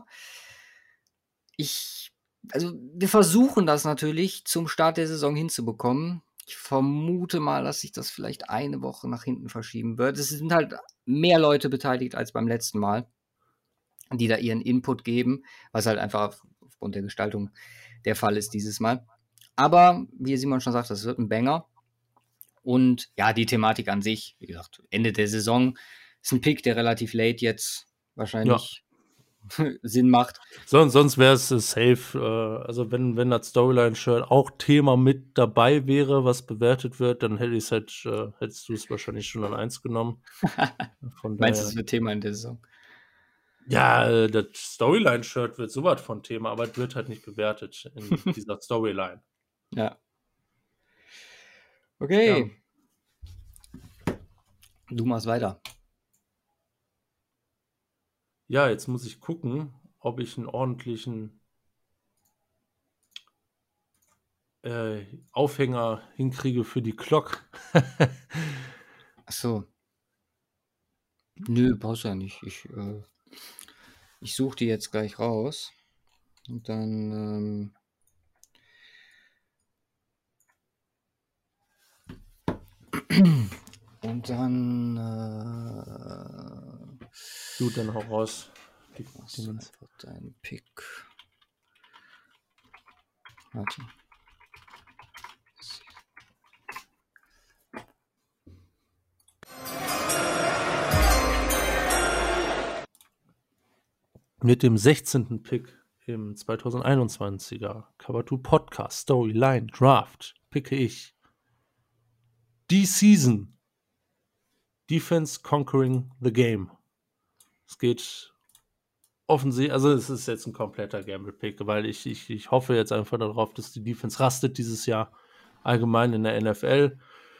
Ich, also wir versuchen das natürlich zum Start der Saison hinzubekommen. Ich vermute mal, dass sich das vielleicht eine Woche nach hinten verschieben wird. Es sind halt mehr Leute beteiligt als beim letzten Mal, die da ihren Input geben, was halt einfach aufgrund der Gestaltung der Fall ist dieses Mal. Aber, wie Simon schon sagt, das wird ein Banger. Und ja, die Thematik an sich, wie gesagt, Ende der Saison ist ein Pick, der relativ late jetzt wahrscheinlich ja. Sinn macht. Sonst, sonst wäre es safe, äh, also wenn, wenn das Storyline-Shirt auch Thema mit dabei wäre, was bewertet wird, dann hätte ich's halt, äh, hättest du es wahrscheinlich schon an eins genommen. Von Meinst du, es wird Thema in der Saison? Ja, äh, das Storyline-Shirt wird sowas von Thema, aber es wird halt nicht bewertet in dieser Storyline. Ja. Okay. Ja. Du machst weiter. Ja, jetzt muss ich gucken, ob ich einen ordentlichen äh, Aufhänger hinkriege für die Clock. Ach so. Nö, brauchst du ja nicht. Ich, äh, ich suche die jetzt gleich raus. Und dann ähm, und dann äh, Gut, dann hau raus. Die, die einfach dein Pick. Warte. Mit dem sechzehnten Pick im zweitausendeinundzwanziger Cover two Podcast Storyline Draft picke ich die Season Defense Conquering the Game. Es geht offensichtlich, also es ist jetzt ein kompletter Gamble-Pick, weil ich, ich, ich hoffe jetzt einfach darauf, dass die Defense rastet dieses Jahr allgemein in der N F L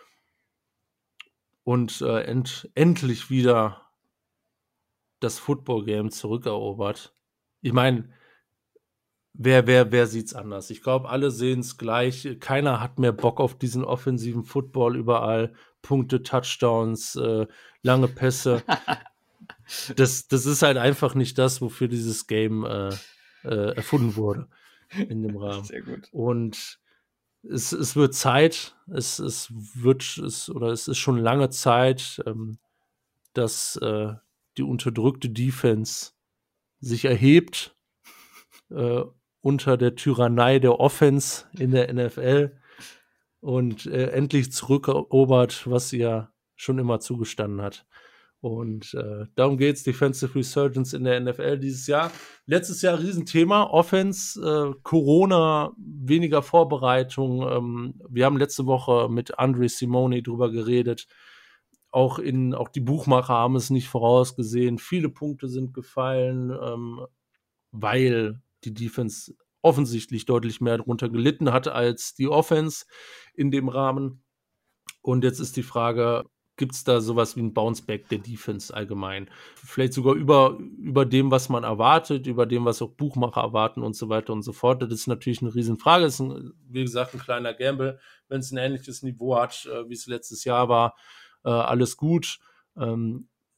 und äh, end, endlich wieder das Football-Game zurückerobert. Ich meine, wer, wer, wer sieht's anders? Ich glaube, alle sehen es gleich. Keiner hat mehr Bock auf diesen offensiven Football überall. Punkte, Touchdowns, äh, lange Pässe. Das, das ist halt einfach nicht das, wofür dieses Game äh, äh, erfunden wurde in dem Rahmen. Sehr gut. Und es, es wird Zeit, es, es wird, es, oder es ist schon lange Zeit, ähm, dass äh, die unterdrückte Defense sich erhebt äh, unter der Tyrannei der Offense in der N F L und äh, endlich zurückerobert, was sie ja schon immer zugestanden hat. Und äh, darum geht's, Defensive Resurgence in der N F L dieses Jahr. Letztes Jahr Riesenthema, Offense, äh, Corona, weniger Vorbereitung. Ähm, wir haben letzte Woche mit Andre Simone drüber geredet. Auch, in, auch die Buchmacher haben es nicht vorausgesehen. Viele Punkte sind gefallen, ähm, weil die Defense offensichtlich deutlich mehr darunter gelitten hat als die Offense in dem Rahmen. Und jetzt ist die Frage, gibt es da sowas wie ein Bounceback der Defense allgemein? Vielleicht sogar über, über dem, was man erwartet, über dem, was auch Buchmacher erwarten und so weiter und so fort. Das ist natürlich eine Riesenfrage. Das ist, ein, wie gesagt, ein kleiner Gamble. Wenn es ein ähnliches Niveau hat, äh, wie es letztes Jahr war, äh, alles gut. Ähm,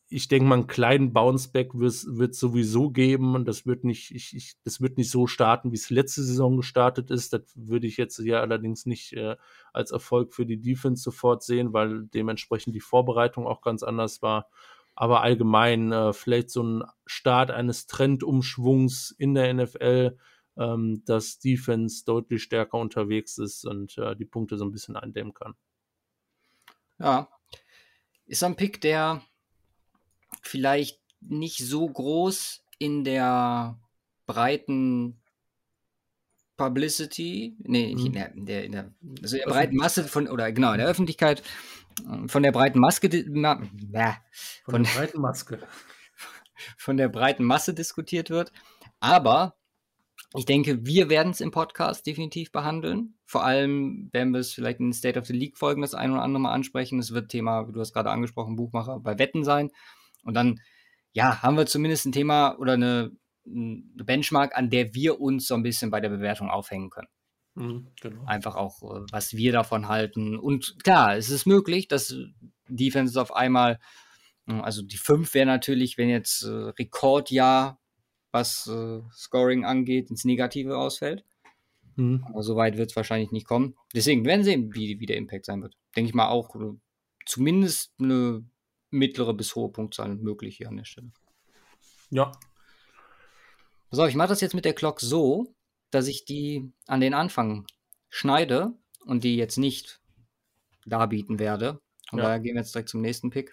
ich denke mal, einen kleinen Bounceback wird es sowieso geben und das wird nicht, ich, ich, das wird nicht so starten, wie es letzte Saison gestartet ist. Das würde ich jetzt ja allerdings nicht äh, als Erfolg für die Defense sofort sehen, weil dementsprechend die Vorbereitung auch ganz anders war. Aber allgemein äh, vielleicht so ein Start eines Trendumschwungs in der N F L, ähm, dass Defense deutlich stärker unterwegs ist und äh, die Punkte so ein bisschen eindämmen kann. Ja, ist ein Pick, der vielleicht nicht so groß in der breiten Publicity, nee, nicht in der, in der, in der, also in der breiten Masse von, oder genau, in der Öffentlichkeit, von der breiten Maske, ma, äh, Von von, der breiten Maske. von der breiten Masse diskutiert wird. Aber ich denke, wir werden es im Podcast definitiv behandeln. Vor allem werden wir es vielleicht in den State of the League Folgen das ein oder andere Mal ansprechen. Es wird Thema, wie du hast gerade angesprochen, Buchmacher bei Wetten sein. Und dann, ja, haben wir zumindest ein Thema oder eine, eine Benchmark, an der wir uns so ein bisschen bei der Bewertung aufhängen können. Mhm, genau. Einfach auch, was wir davon halten. Und klar, es ist möglich, dass Defenses auf einmal, also die fünf wäre natürlich, wenn jetzt äh, Rekordjahr, was äh, Scoring angeht, ins Negative ausfällt. Mhm. Aber so weit wird es wahrscheinlich nicht kommen. Deswegen werden wir sehen, wie, wie der Impact sein wird. Denke ich mal auch, äh, zumindest eine mittlere bis hohe Punktzahl möglich hier an der Stelle. Ja. Pass auf, ich mache das jetzt mit der Clock so, dass ich die an den Anfang schneide und die jetzt nicht darbieten werde. Und ja. Daher gehen wir jetzt direkt zum nächsten Pick.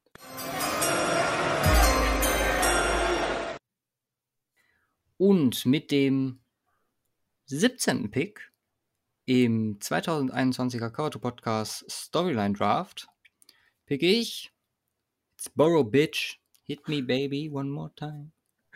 Und mit dem siebzehnten Pick im zweitausendeinundzwanziger Cover Podcast Storyline Draft pick ich It's Burrow Bitch, Hit Me Baby One More Time.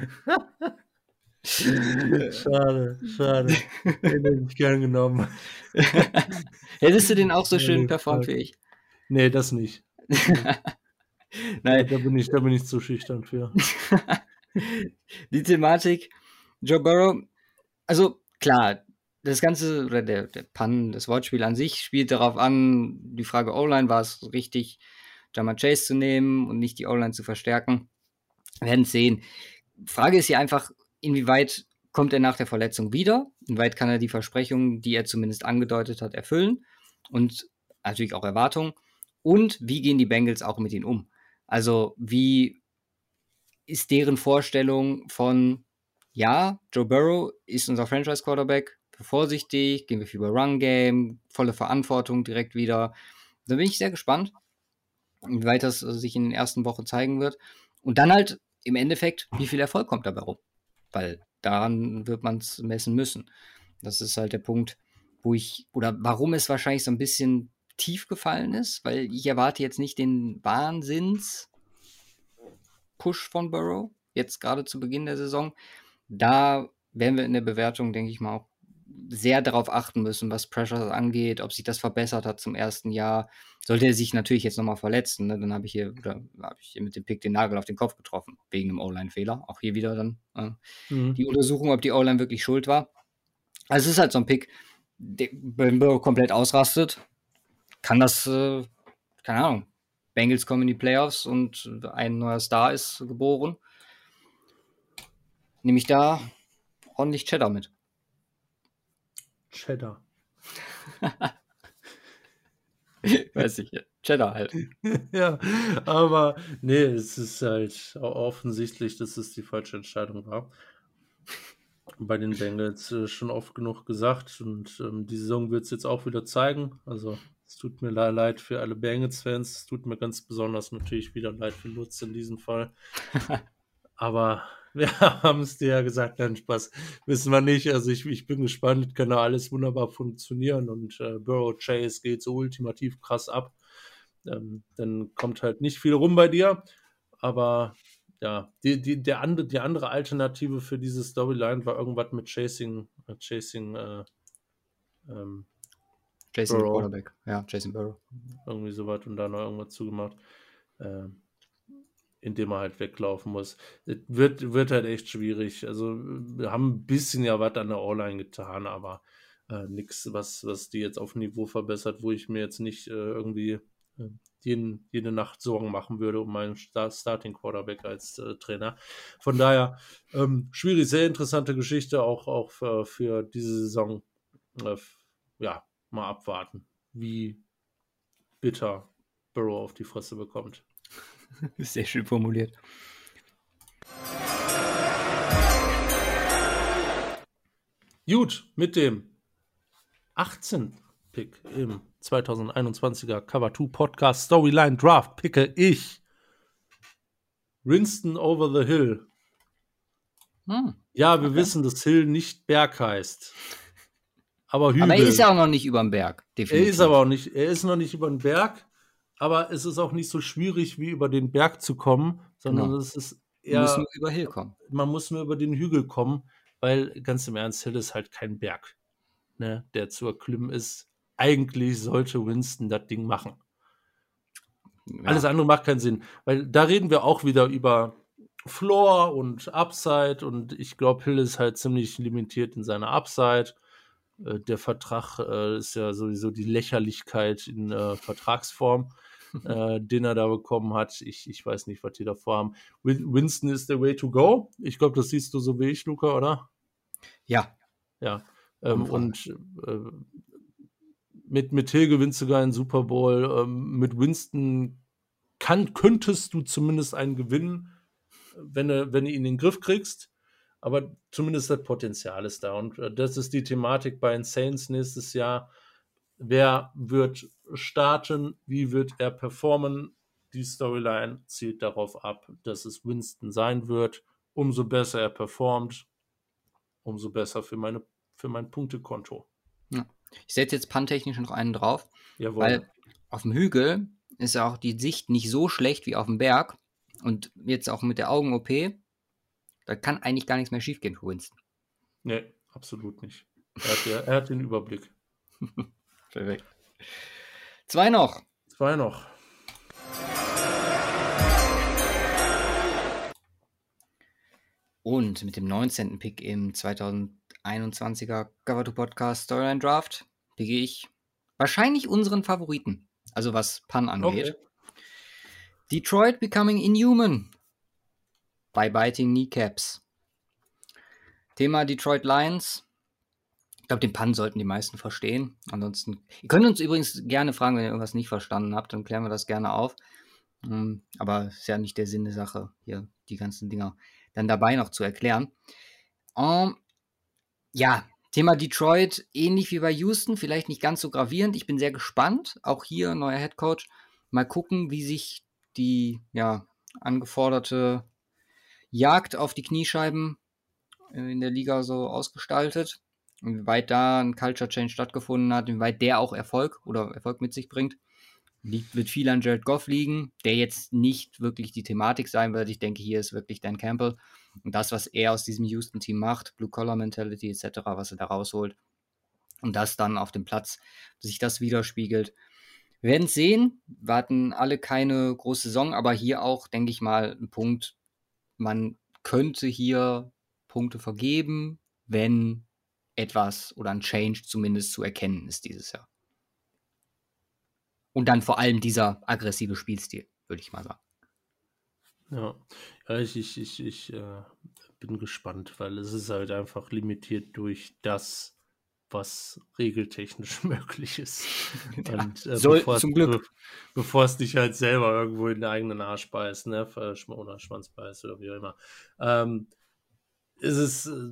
Schade, schade. Den hätte ich gern genommen. Hättest du den auch so schön performt wie ich? Nee, das nicht. Nein. Da bin ich, da bin ich zu schüchtern für. Die Thematik, Joe Burrow, also klar, das Ganze, oder der, der Pun, das Wortspiel an sich spielt darauf an, die Frage O-Line, war es richtig, Ja'Marr Chase zu nehmen und nicht die O-Line zu verstärken. Wir werden es sehen. Frage ist hier einfach, inwieweit kommt er nach der Verletzung wieder? Inwieweit kann er die Versprechungen, die er zumindest angedeutet hat, erfüllen? Und natürlich auch Erwartungen. Und wie gehen die Bengals auch mit ihm um? Also wie ist deren Vorstellung von, ja, Joe Burrow ist unser Franchise-Quarterback, vorsichtig, gehen wir viel über Run-Game, volle Verantwortung direkt wieder. Da bin ich sehr gespannt, inwieweit das sich in den ersten Wochen zeigen wird. Und dann halt im Endeffekt, wie viel Erfolg kommt dabei rum? Weil daran wird man es messen müssen. Das ist halt der Punkt, wo ich, oder warum es wahrscheinlich so ein bisschen tief gefallen ist, weil ich erwarte jetzt nicht den Wahnsinns-Push von Burrow, jetzt gerade zu Beginn der Saison. Da werden wir in der Bewertung, denke ich mal, auch sehr darauf achten müssen, was Pressure angeht, ob sich das verbessert hat zum ersten Jahr. Sollte er sich natürlich jetzt nochmal verletzen, ne, dann habe ich hier, oder habe ich hier mit dem Pick den Nagel auf den Kopf getroffen, wegen einem O-Line-Fehler. Auch hier wieder dann äh, mhm. die Untersuchung, ob die O-Line wirklich schuld war. Also es ist halt so ein Pick, der, wenn Burrow komplett ausrastet, kann das, äh, keine Ahnung, Bengals kommen in die Playoffs und ein neuer Star ist geboren. Nehme ich da ordentlich Cheddar mit. Cheddar. Weiß ich, Cheddar halt. Ja, aber nee, es ist halt offensichtlich, dass es die falsche Entscheidung war. Bei den Bengals äh, schon oft genug gesagt und ähm, die Saison wird es jetzt auch wieder zeigen. Also es tut mir leid für alle Bengals-Fans, es tut mir ganz besonders natürlich wieder leid für Lutz in diesem Fall. Aber wir haben es dir ja gesagt, nein, Spaß, wissen wir nicht. Also ich, ich bin gespannt, kann da alles wunderbar funktionieren und äh, Burrow Chase geht so ultimativ krass ab. Ähm, dann kommt halt nicht viel rum bei dir, aber ja, die, die, der andere, die andere Alternative für diese Storyline war irgendwas mit Chasing, äh, Chasing, äh, ähm, Chasing Burrow. Quarterback, ja, Chasing Burrow. Irgendwie sowas und da noch irgendwas zugemacht. Ähm, indem er halt weglaufen muss. Das wird, wird halt echt schwierig. Also wir haben ein bisschen ja was an der O-Line getan, aber äh, nichts, was, was die jetzt auf Niveau verbessert, wo ich mir jetzt nicht äh, irgendwie äh, jeden, jede Nacht Sorgen machen würde um meinen Star- Starting Quarterback als äh, Trainer. Von daher ähm, schwierig, sehr interessante Geschichte, auch, auch für, für diese Saison. Äh, ja, mal abwarten, wie bitter Burrow auf die Fresse bekommt. Sehr schön formuliert. Gut, mit dem achtzehnten Pick im zweitausendeinundzwanziger Cover zwei Podcast Storyline Draft picke ich Winston over the Hill. Hm. Ja, wir Okay. wissen, dass Hill nicht Berg heißt. Aber Hügel. Aber er ist ja auch noch nicht über dem Berg, Er definitiv. ist aber auch nicht, er ist noch nicht über den Berg, aber es ist auch nicht so schwierig, wie über den Berg zu kommen, sondern Genau. es ist Du musst nur eher, über Hill kommen. man muss nur über den Hügel kommen, weil ganz im Ernst, Hill ist halt kein Berg, ne, der zu erklimmen ist. Eigentlich sollte Winston das Ding machen. Ja. Alles andere macht keinen Sinn, weil da reden wir auch wieder über Floor und Upside und ich glaube, Hill ist halt ziemlich limitiert in seiner Upside. Äh, der Vertrag äh, ist ja sowieso die Lächerlichkeit in äh, Vertragsform, äh, den er da bekommen hat. Ich, ich weiß nicht, was die da vorhaben. Win- Winston is the way to go. Ich glaube, das siehst du so wie ich, Luca, oder? Ja. Ja. Ähm, Ohne Frage. und äh, mit, mit Hill gewinnst du sogar einen Super Bowl. Ähm, mit Winston kann, könntest du zumindest einen gewinnen, wenn du, wenn du ihn in den Griff kriegst. Aber zumindest das Potenzial ist da. Und äh, das ist die Thematik bei den Saints nächstes Jahr. Wer wird starten? Wie wird er performen? Die Storyline zielt darauf ab, dass es Winston sein wird. Umso besser er performt, umso besser für, meine, für mein Punktekonto. Ja. Ich setze jetzt pantechnisch noch einen drauf, Jawohl. weil auf dem Hügel ist ja auch die Sicht nicht so schlecht wie auf dem Berg. Und jetzt auch mit der Augen-O P, da kann eigentlich gar nichts mehr schiefgehen für Winston. Nee, absolut nicht. Er hat, der, er hat den Überblick. Perfekt. Zwei noch. Zwei noch. Und mit dem neunzehnten Pick im zweitausendeinundzwanziger Cover two Podcast Storyline Draft picke ich wahrscheinlich unseren Favoriten. Also was Pun angeht. Okay. Detroit becoming inhuman by biting kneecaps. Thema Detroit Lions. Ich glaube, den Pun sollten die meisten verstehen. Ansonsten, ihr könnt uns übrigens gerne fragen, wenn ihr irgendwas nicht verstanden habt, dann klären wir das gerne auf. Um, aber ist ja nicht der Sinn der Sache, hier die ganzen Dinger dann dabei noch zu erklären. Um, ja, Thema Detroit, ähnlich wie bei Houston, vielleicht nicht ganz so gravierend. Ich bin sehr gespannt. Auch hier neuer Headcoach. Mal gucken, wie sich die ja, angeforderte Jagd auf die Kniescheiben in der Liga so ausgestaltet. Inwieweit da ein Culture Change stattgefunden hat, inwieweit der auch Erfolg oder Erfolg mit sich bringt. Liegt, wird viel an Jared Goff liegen, der jetzt nicht wirklich die Thematik sein wird. Ich denke, hier ist wirklich Dan Campbell. Und das, was er aus diesem Houston-Team macht, Blue-Collar-Mentality et cetera, was er da rausholt. Und das dann auf dem Platz, sich das widerspiegelt. Wir werden es sehen. Wir hatten alle keine große Saison, aber hier auch, denke ich mal, ein Punkt. Man könnte hier Punkte vergeben, wenn etwas oder ein Change zumindest zu erkennen ist dieses Jahr. Und dann vor allem dieser aggressive Spielstil, würde ich mal sagen. Ja, ja ich, ich, ich, ich äh, bin gespannt, weil es ist halt einfach limitiert durch das, was regeltechnisch möglich ist. Ja, Und äh, soll, bevor, zum Glück. Be bevor es dich halt selber irgendwo in den eigenen Arsch beißt, ne? Oder Schwanz beißt oder wie auch immer. Ähm, ist es äh,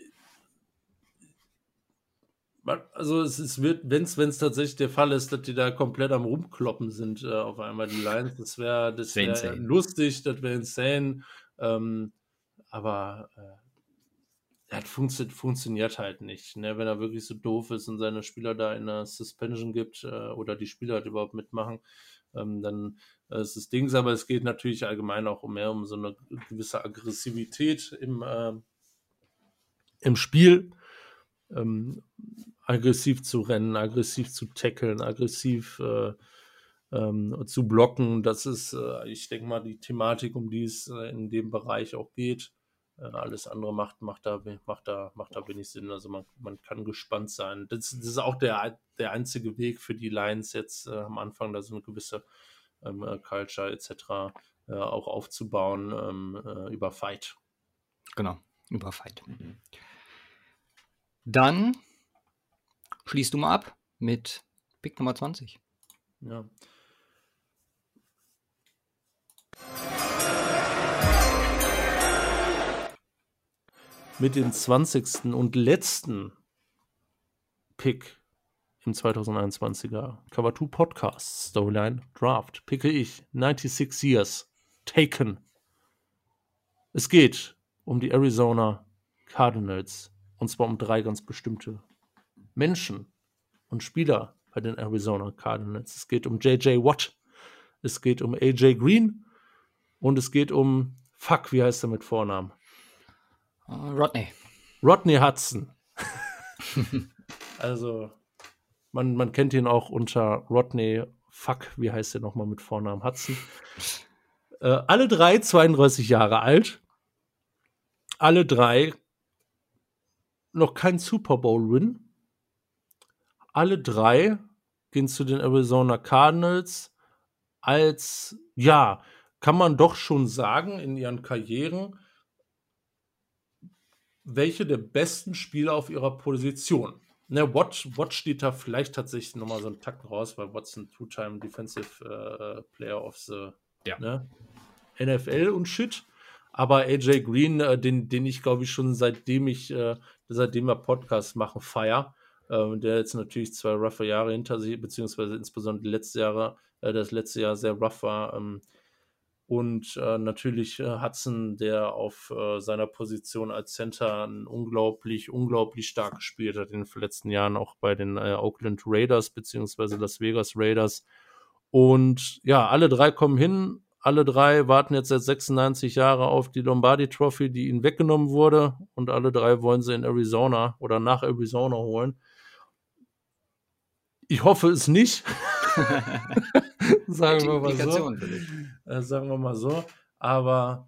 Also es, es wird, wenn es tatsächlich der Fall ist, dass die da komplett am Rumkloppen sind, äh, auf einmal die Lions, das wäre das Wär wär insane. lustig, das wäre insane. Ähm, aber äh, das funktio funktioniert halt nicht. Ne? Wenn er wirklich so doof ist und seine Spieler da in der Suspension gibt äh, oder die Spieler halt überhaupt mitmachen, ähm, dann äh, ist das Ding. Aber es geht natürlich allgemein auch um mehr um so eine gewisse Aggressivität im, äh, im Spiel. Ähm, aggressiv zu rennen, aggressiv zu tackeln, aggressiv äh, ähm, zu blocken. Das ist, äh, ich denke mal, die Thematik, um die es äh, in dem Bereich auch geht. Äh, alles andere macht, macht, da, macht, da, macht da wenig Sinn. Also man, man kann gespannt sein. Das, das ist auch der, der einzige Weg für die Lions jetzt äh, am Anfang, da so eine gewisse ähm, äh, Culture et cetera äh, auch aufzubauen ähm, äh, über Fight. Genau, über Fight. Dann schließt du mal ab mit Pick Nummer zwanzig. Ja. Mit dem zwanzigsten und letzten Pick im zwanzig einundzwanziger Cover zwei Podcast Storyline Draft picke ich sechsundneunzig Years Taken. Es geht um die Arizona Cardinals und zwar um drei ganz bestimmte Menschen und Spieler bei den Arizona Cardinals. Es geht um J J Watt, es geht um A J Green und es geht um, fuck, wie heißt er mit Vornamen? Uh, Rodney. Rodney Hudson. Also, man, man kennt ihn auch unter Rodney, fuck, wie heißt er nochmal mit Vornamen? Hudson. Äh, alle drei zweiunddreißig Jahre alt. Alle drei noch kein Super Bowl-Win. Alle drei gehen zu den Arizona Cardinals als, ja, kann man doch schon sagen, in ihren Karrieren, welche der besten Spieler auf ihrer Position. Ne, Watt, Watt steht da vielleicht tatsächlich nochmal so einen Tacken raus, weil Watt's ein Two-Time Defensive äh, Player of the Ja. ne, N F L und Shit. Aber A J Green, äh, den, den ich glaube ich schon seitdem ich, äh, seitdem wir Podcasts machen, feier, äh, der jetzt natürlich zwei roughe Jahre hinter sich, beziehungsweise insbesondere die letzte Jahre, äh, das letzte Jahr sehr rough war. Ähm, und äh, natürlich äh, Hudson, der auf äh, seiner Position als Center ein unglaublich, unglaublich stark gespielt hat in den letzten Jahren, auch bei den äh, Oakland Raiders beziehungsweise Las Vegas Raiders. Und ja, alle drei kommen hin. Alle drei warten jetzt seit sechsundneunzig Jahren auf die Lombardi Trophy, die ihnen weggenommen wurde. Und alle drei wollen sie in Arizona oder nach Arizona holen. Ich hoffe es nicht. sagen, wir mal so. Äh, sagen wir mal so. Aber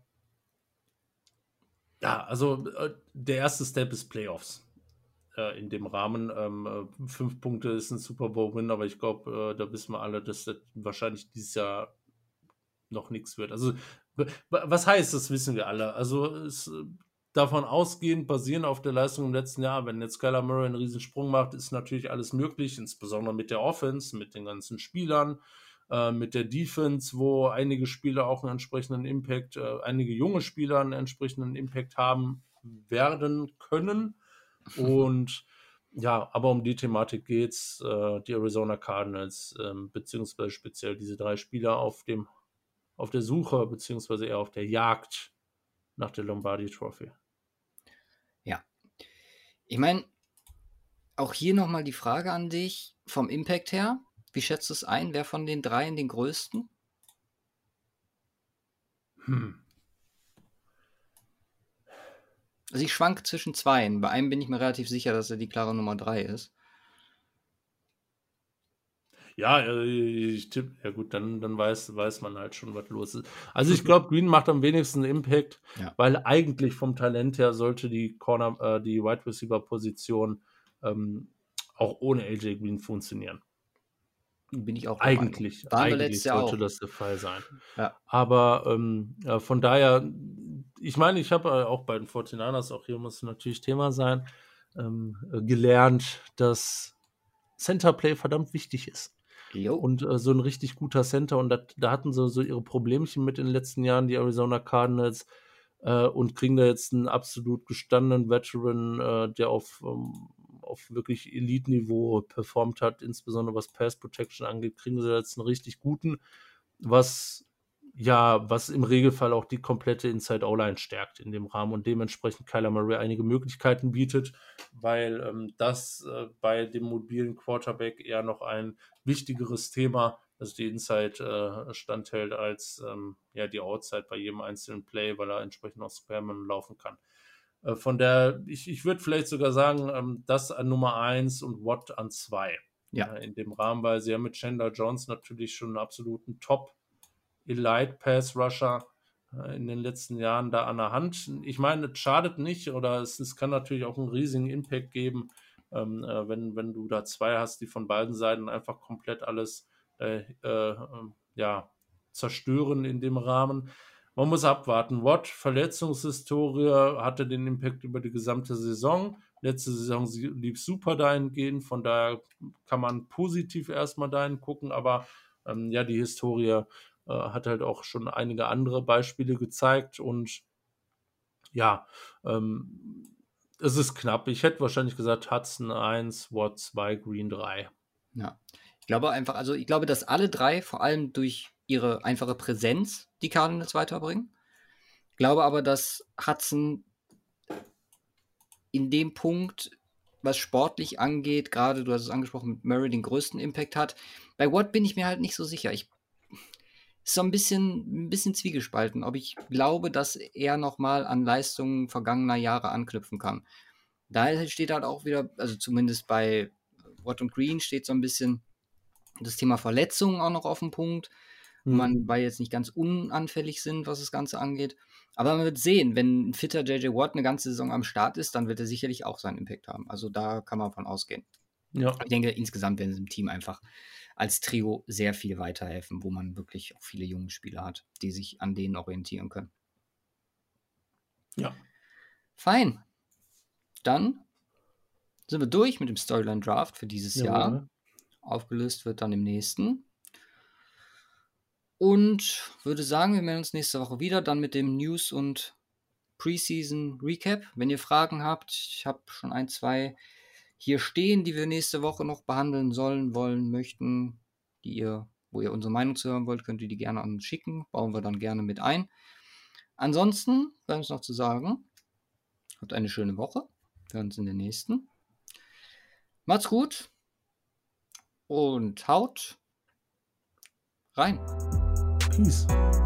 ja, also äh, der erste Step ist Playoffs. Äh, in dem Rahmen. Ähm, äh, fünf Punkte ist ein Super Bowl-Win, aber ich glaube, äh, da wissen wir alle, dass das wahrscheinlich dieses Jahr noch nichts wird. Also, was heißt, das wissen wir alle. Also, es, davon ausgehend, basierend auf der Leistung im letzten Jahr, wenn jetzt Kyler Murray einen Riesensprung macht, ist natürlich alles möglich, insbesondere mit der Offense, mit den ganzen Spielern, äh, mit der Defense, wo einige Spieler auch einen entsprechenden Impact, äh, einige junge Spieler einen entsprechenden Impact haben werden können. Und ja, aber um die Thematik geht's, äh, die Arizona Cardinals, äh, beziehungsweise speziell diese drei Spieler auf dem auf der Suche, beziehungsweise eher auf der Jagd nach der Lombardi Trophy. Ja. Ich meine, auch hier nochmal die Frage an dich, vom Impact her, wie schätzt du es ein, wer von den dreien den größten? Hm. Also ich schwank zwischen zweien. Bei einem bin ich mir relativ sicher, dass er die klare Nummer drei ist. Ja, ich tippe, ja gut, dann, dann weiß, weiß man halt schon, was los ist. Also ich glaube, Green macht am wenigsten Impact, ja. weil eigentlich vom Talent her sollte die Corner, äh, die Wide Receiver Position ähm, auch ohne A J Green funktionieren. Bin ich auch der Eigentlich, Meinung. eigentlich sollte auch. das der Fall sein. Ja. Aber ähm, ja, von daher, ich meine, ich habe äh, auch bei den forty-niners, auch hier muss natürlich Thema sein, ähm, äh, gelernt, dass Centerplay verdammt wichtig ist. Jo. Und äh, so ein richtig guter Center, und dat, da hatten sie so ihre Problemchen mit in den letzten Jahren, die Arizona Cardinals, äh, und kriegen da jetzt einen absolut gestandenen Veteran, äh, der auf, ähm, auf wirklich Elite-Niveau performt hat, insbesondere was Pass Protection angeht, kriegen sie jetzt einen richtig guten, was ja, was im Regelfall auch die komplette Inside-O-Line stärkt in dem Rahmen und dementsprechend Kyler Murray einige Möglichkeiten bietet, weil ähm, das äh, bei dem mobilen Quarterback eher noch ein wichtigeres Thema, dass die Inside äh, standhält, als ähm, ja, die Outside bei jedem einzelnen Play, weil er entsprechend auch Squareman laufen kann. Äh, von der, ich, ich würde vielleicht sogar sagen, ähm, das an Nummer eins und Watt an zwei. Ja. Äh, in dem Rahmen, weil sie ja mit Chandler Jones natürlich schon einen absoluten Top- Elite Pass Rusher äh, in den letzten Jahren da an der Hand. Ich meine, es schadet nicht oder es, es kann natürlich auch einen riesigen Impact geben, ähm, äh, wenn, wenn du da zwei hast, die von beiden Seiten einfach komplett alles äh, äh, ja, zerstören in dem Rahmen. Man muss abwarten. Watt, Verletzungshistorie, hatte den Impact über die gesamte Saison. Letzte Saison lief super dahingehend, von daher kann man positiv erstmal dahin gucken, aber ähm, ja, die Historie äh, hat halt auch schon einige andere Beispiele gezeigt und ja, ähm, es ist knapp. Ich hätte wahrscheinlich gesagt Hudson eins, Watt zwei, Green drei. Ja, ich glaube einfach, also ich glaube, dass alle drei vor allem durch ihre einfache Präsenz die Cardinals weiterbringen. Ich glaube aber, dass Hudson in dem Punkt, was sportlich angeht, gerade du hast es angesprochen, mit Murray den größten Impact hat. Bei Watt bin ich mir halt nicht so sicher. Ich ist so ein bisschen, ein bisschen zwiegespalten, ob ich glaube, dass er nochmal an Leistungen vergangener Jahre anknüpfen kann. Da steht halt auch wieder, also zumindest bei Watt und Green steht so ein bisschen das Thema Verletzungen auch noch auf dem Punkt, wo man, weil jetzt nicht ganz unanfällig sind, was das Ganze angeht. Aber man wird sehen, wenn ein fitter J J Watt eine ganze Saison am Start ist, dann wird er sicherlich auch seinen Impact haben. Also da kann man von ausgehen. Ja. Ich denke, insgesamt werden sie im Team einfach als Trio sehr viel weiterhelfen, wo man wirklich auch viele junge Spieler hat, die sich an denen orientieren können. Ja. Fein. Dann sind wir durch mit dem Storyline Draft für dieses Jawohl. Jahr. Aufgelöst wird dann im nächsten. Und würde sagen, wir melden uns nächste Woche wieder, dann mit dem News- und Preseason Recap. Wenn ihr Fragen habt, ich habe schon ein, zwei hier stehen, die wir nächste Woche noch behandeln sollen, wollen, möchten, die ihr, wo ihr unsere Meinung zu hören wollt, könnt ihr die gerne an uns schicken. Bauen wir dann gerne mit ein. Ansonsten bleibt uns noch zu sagen, habt eine schöne Woche. Wir hören uns in der nächsten. Macht's gut und haut rein. Peace.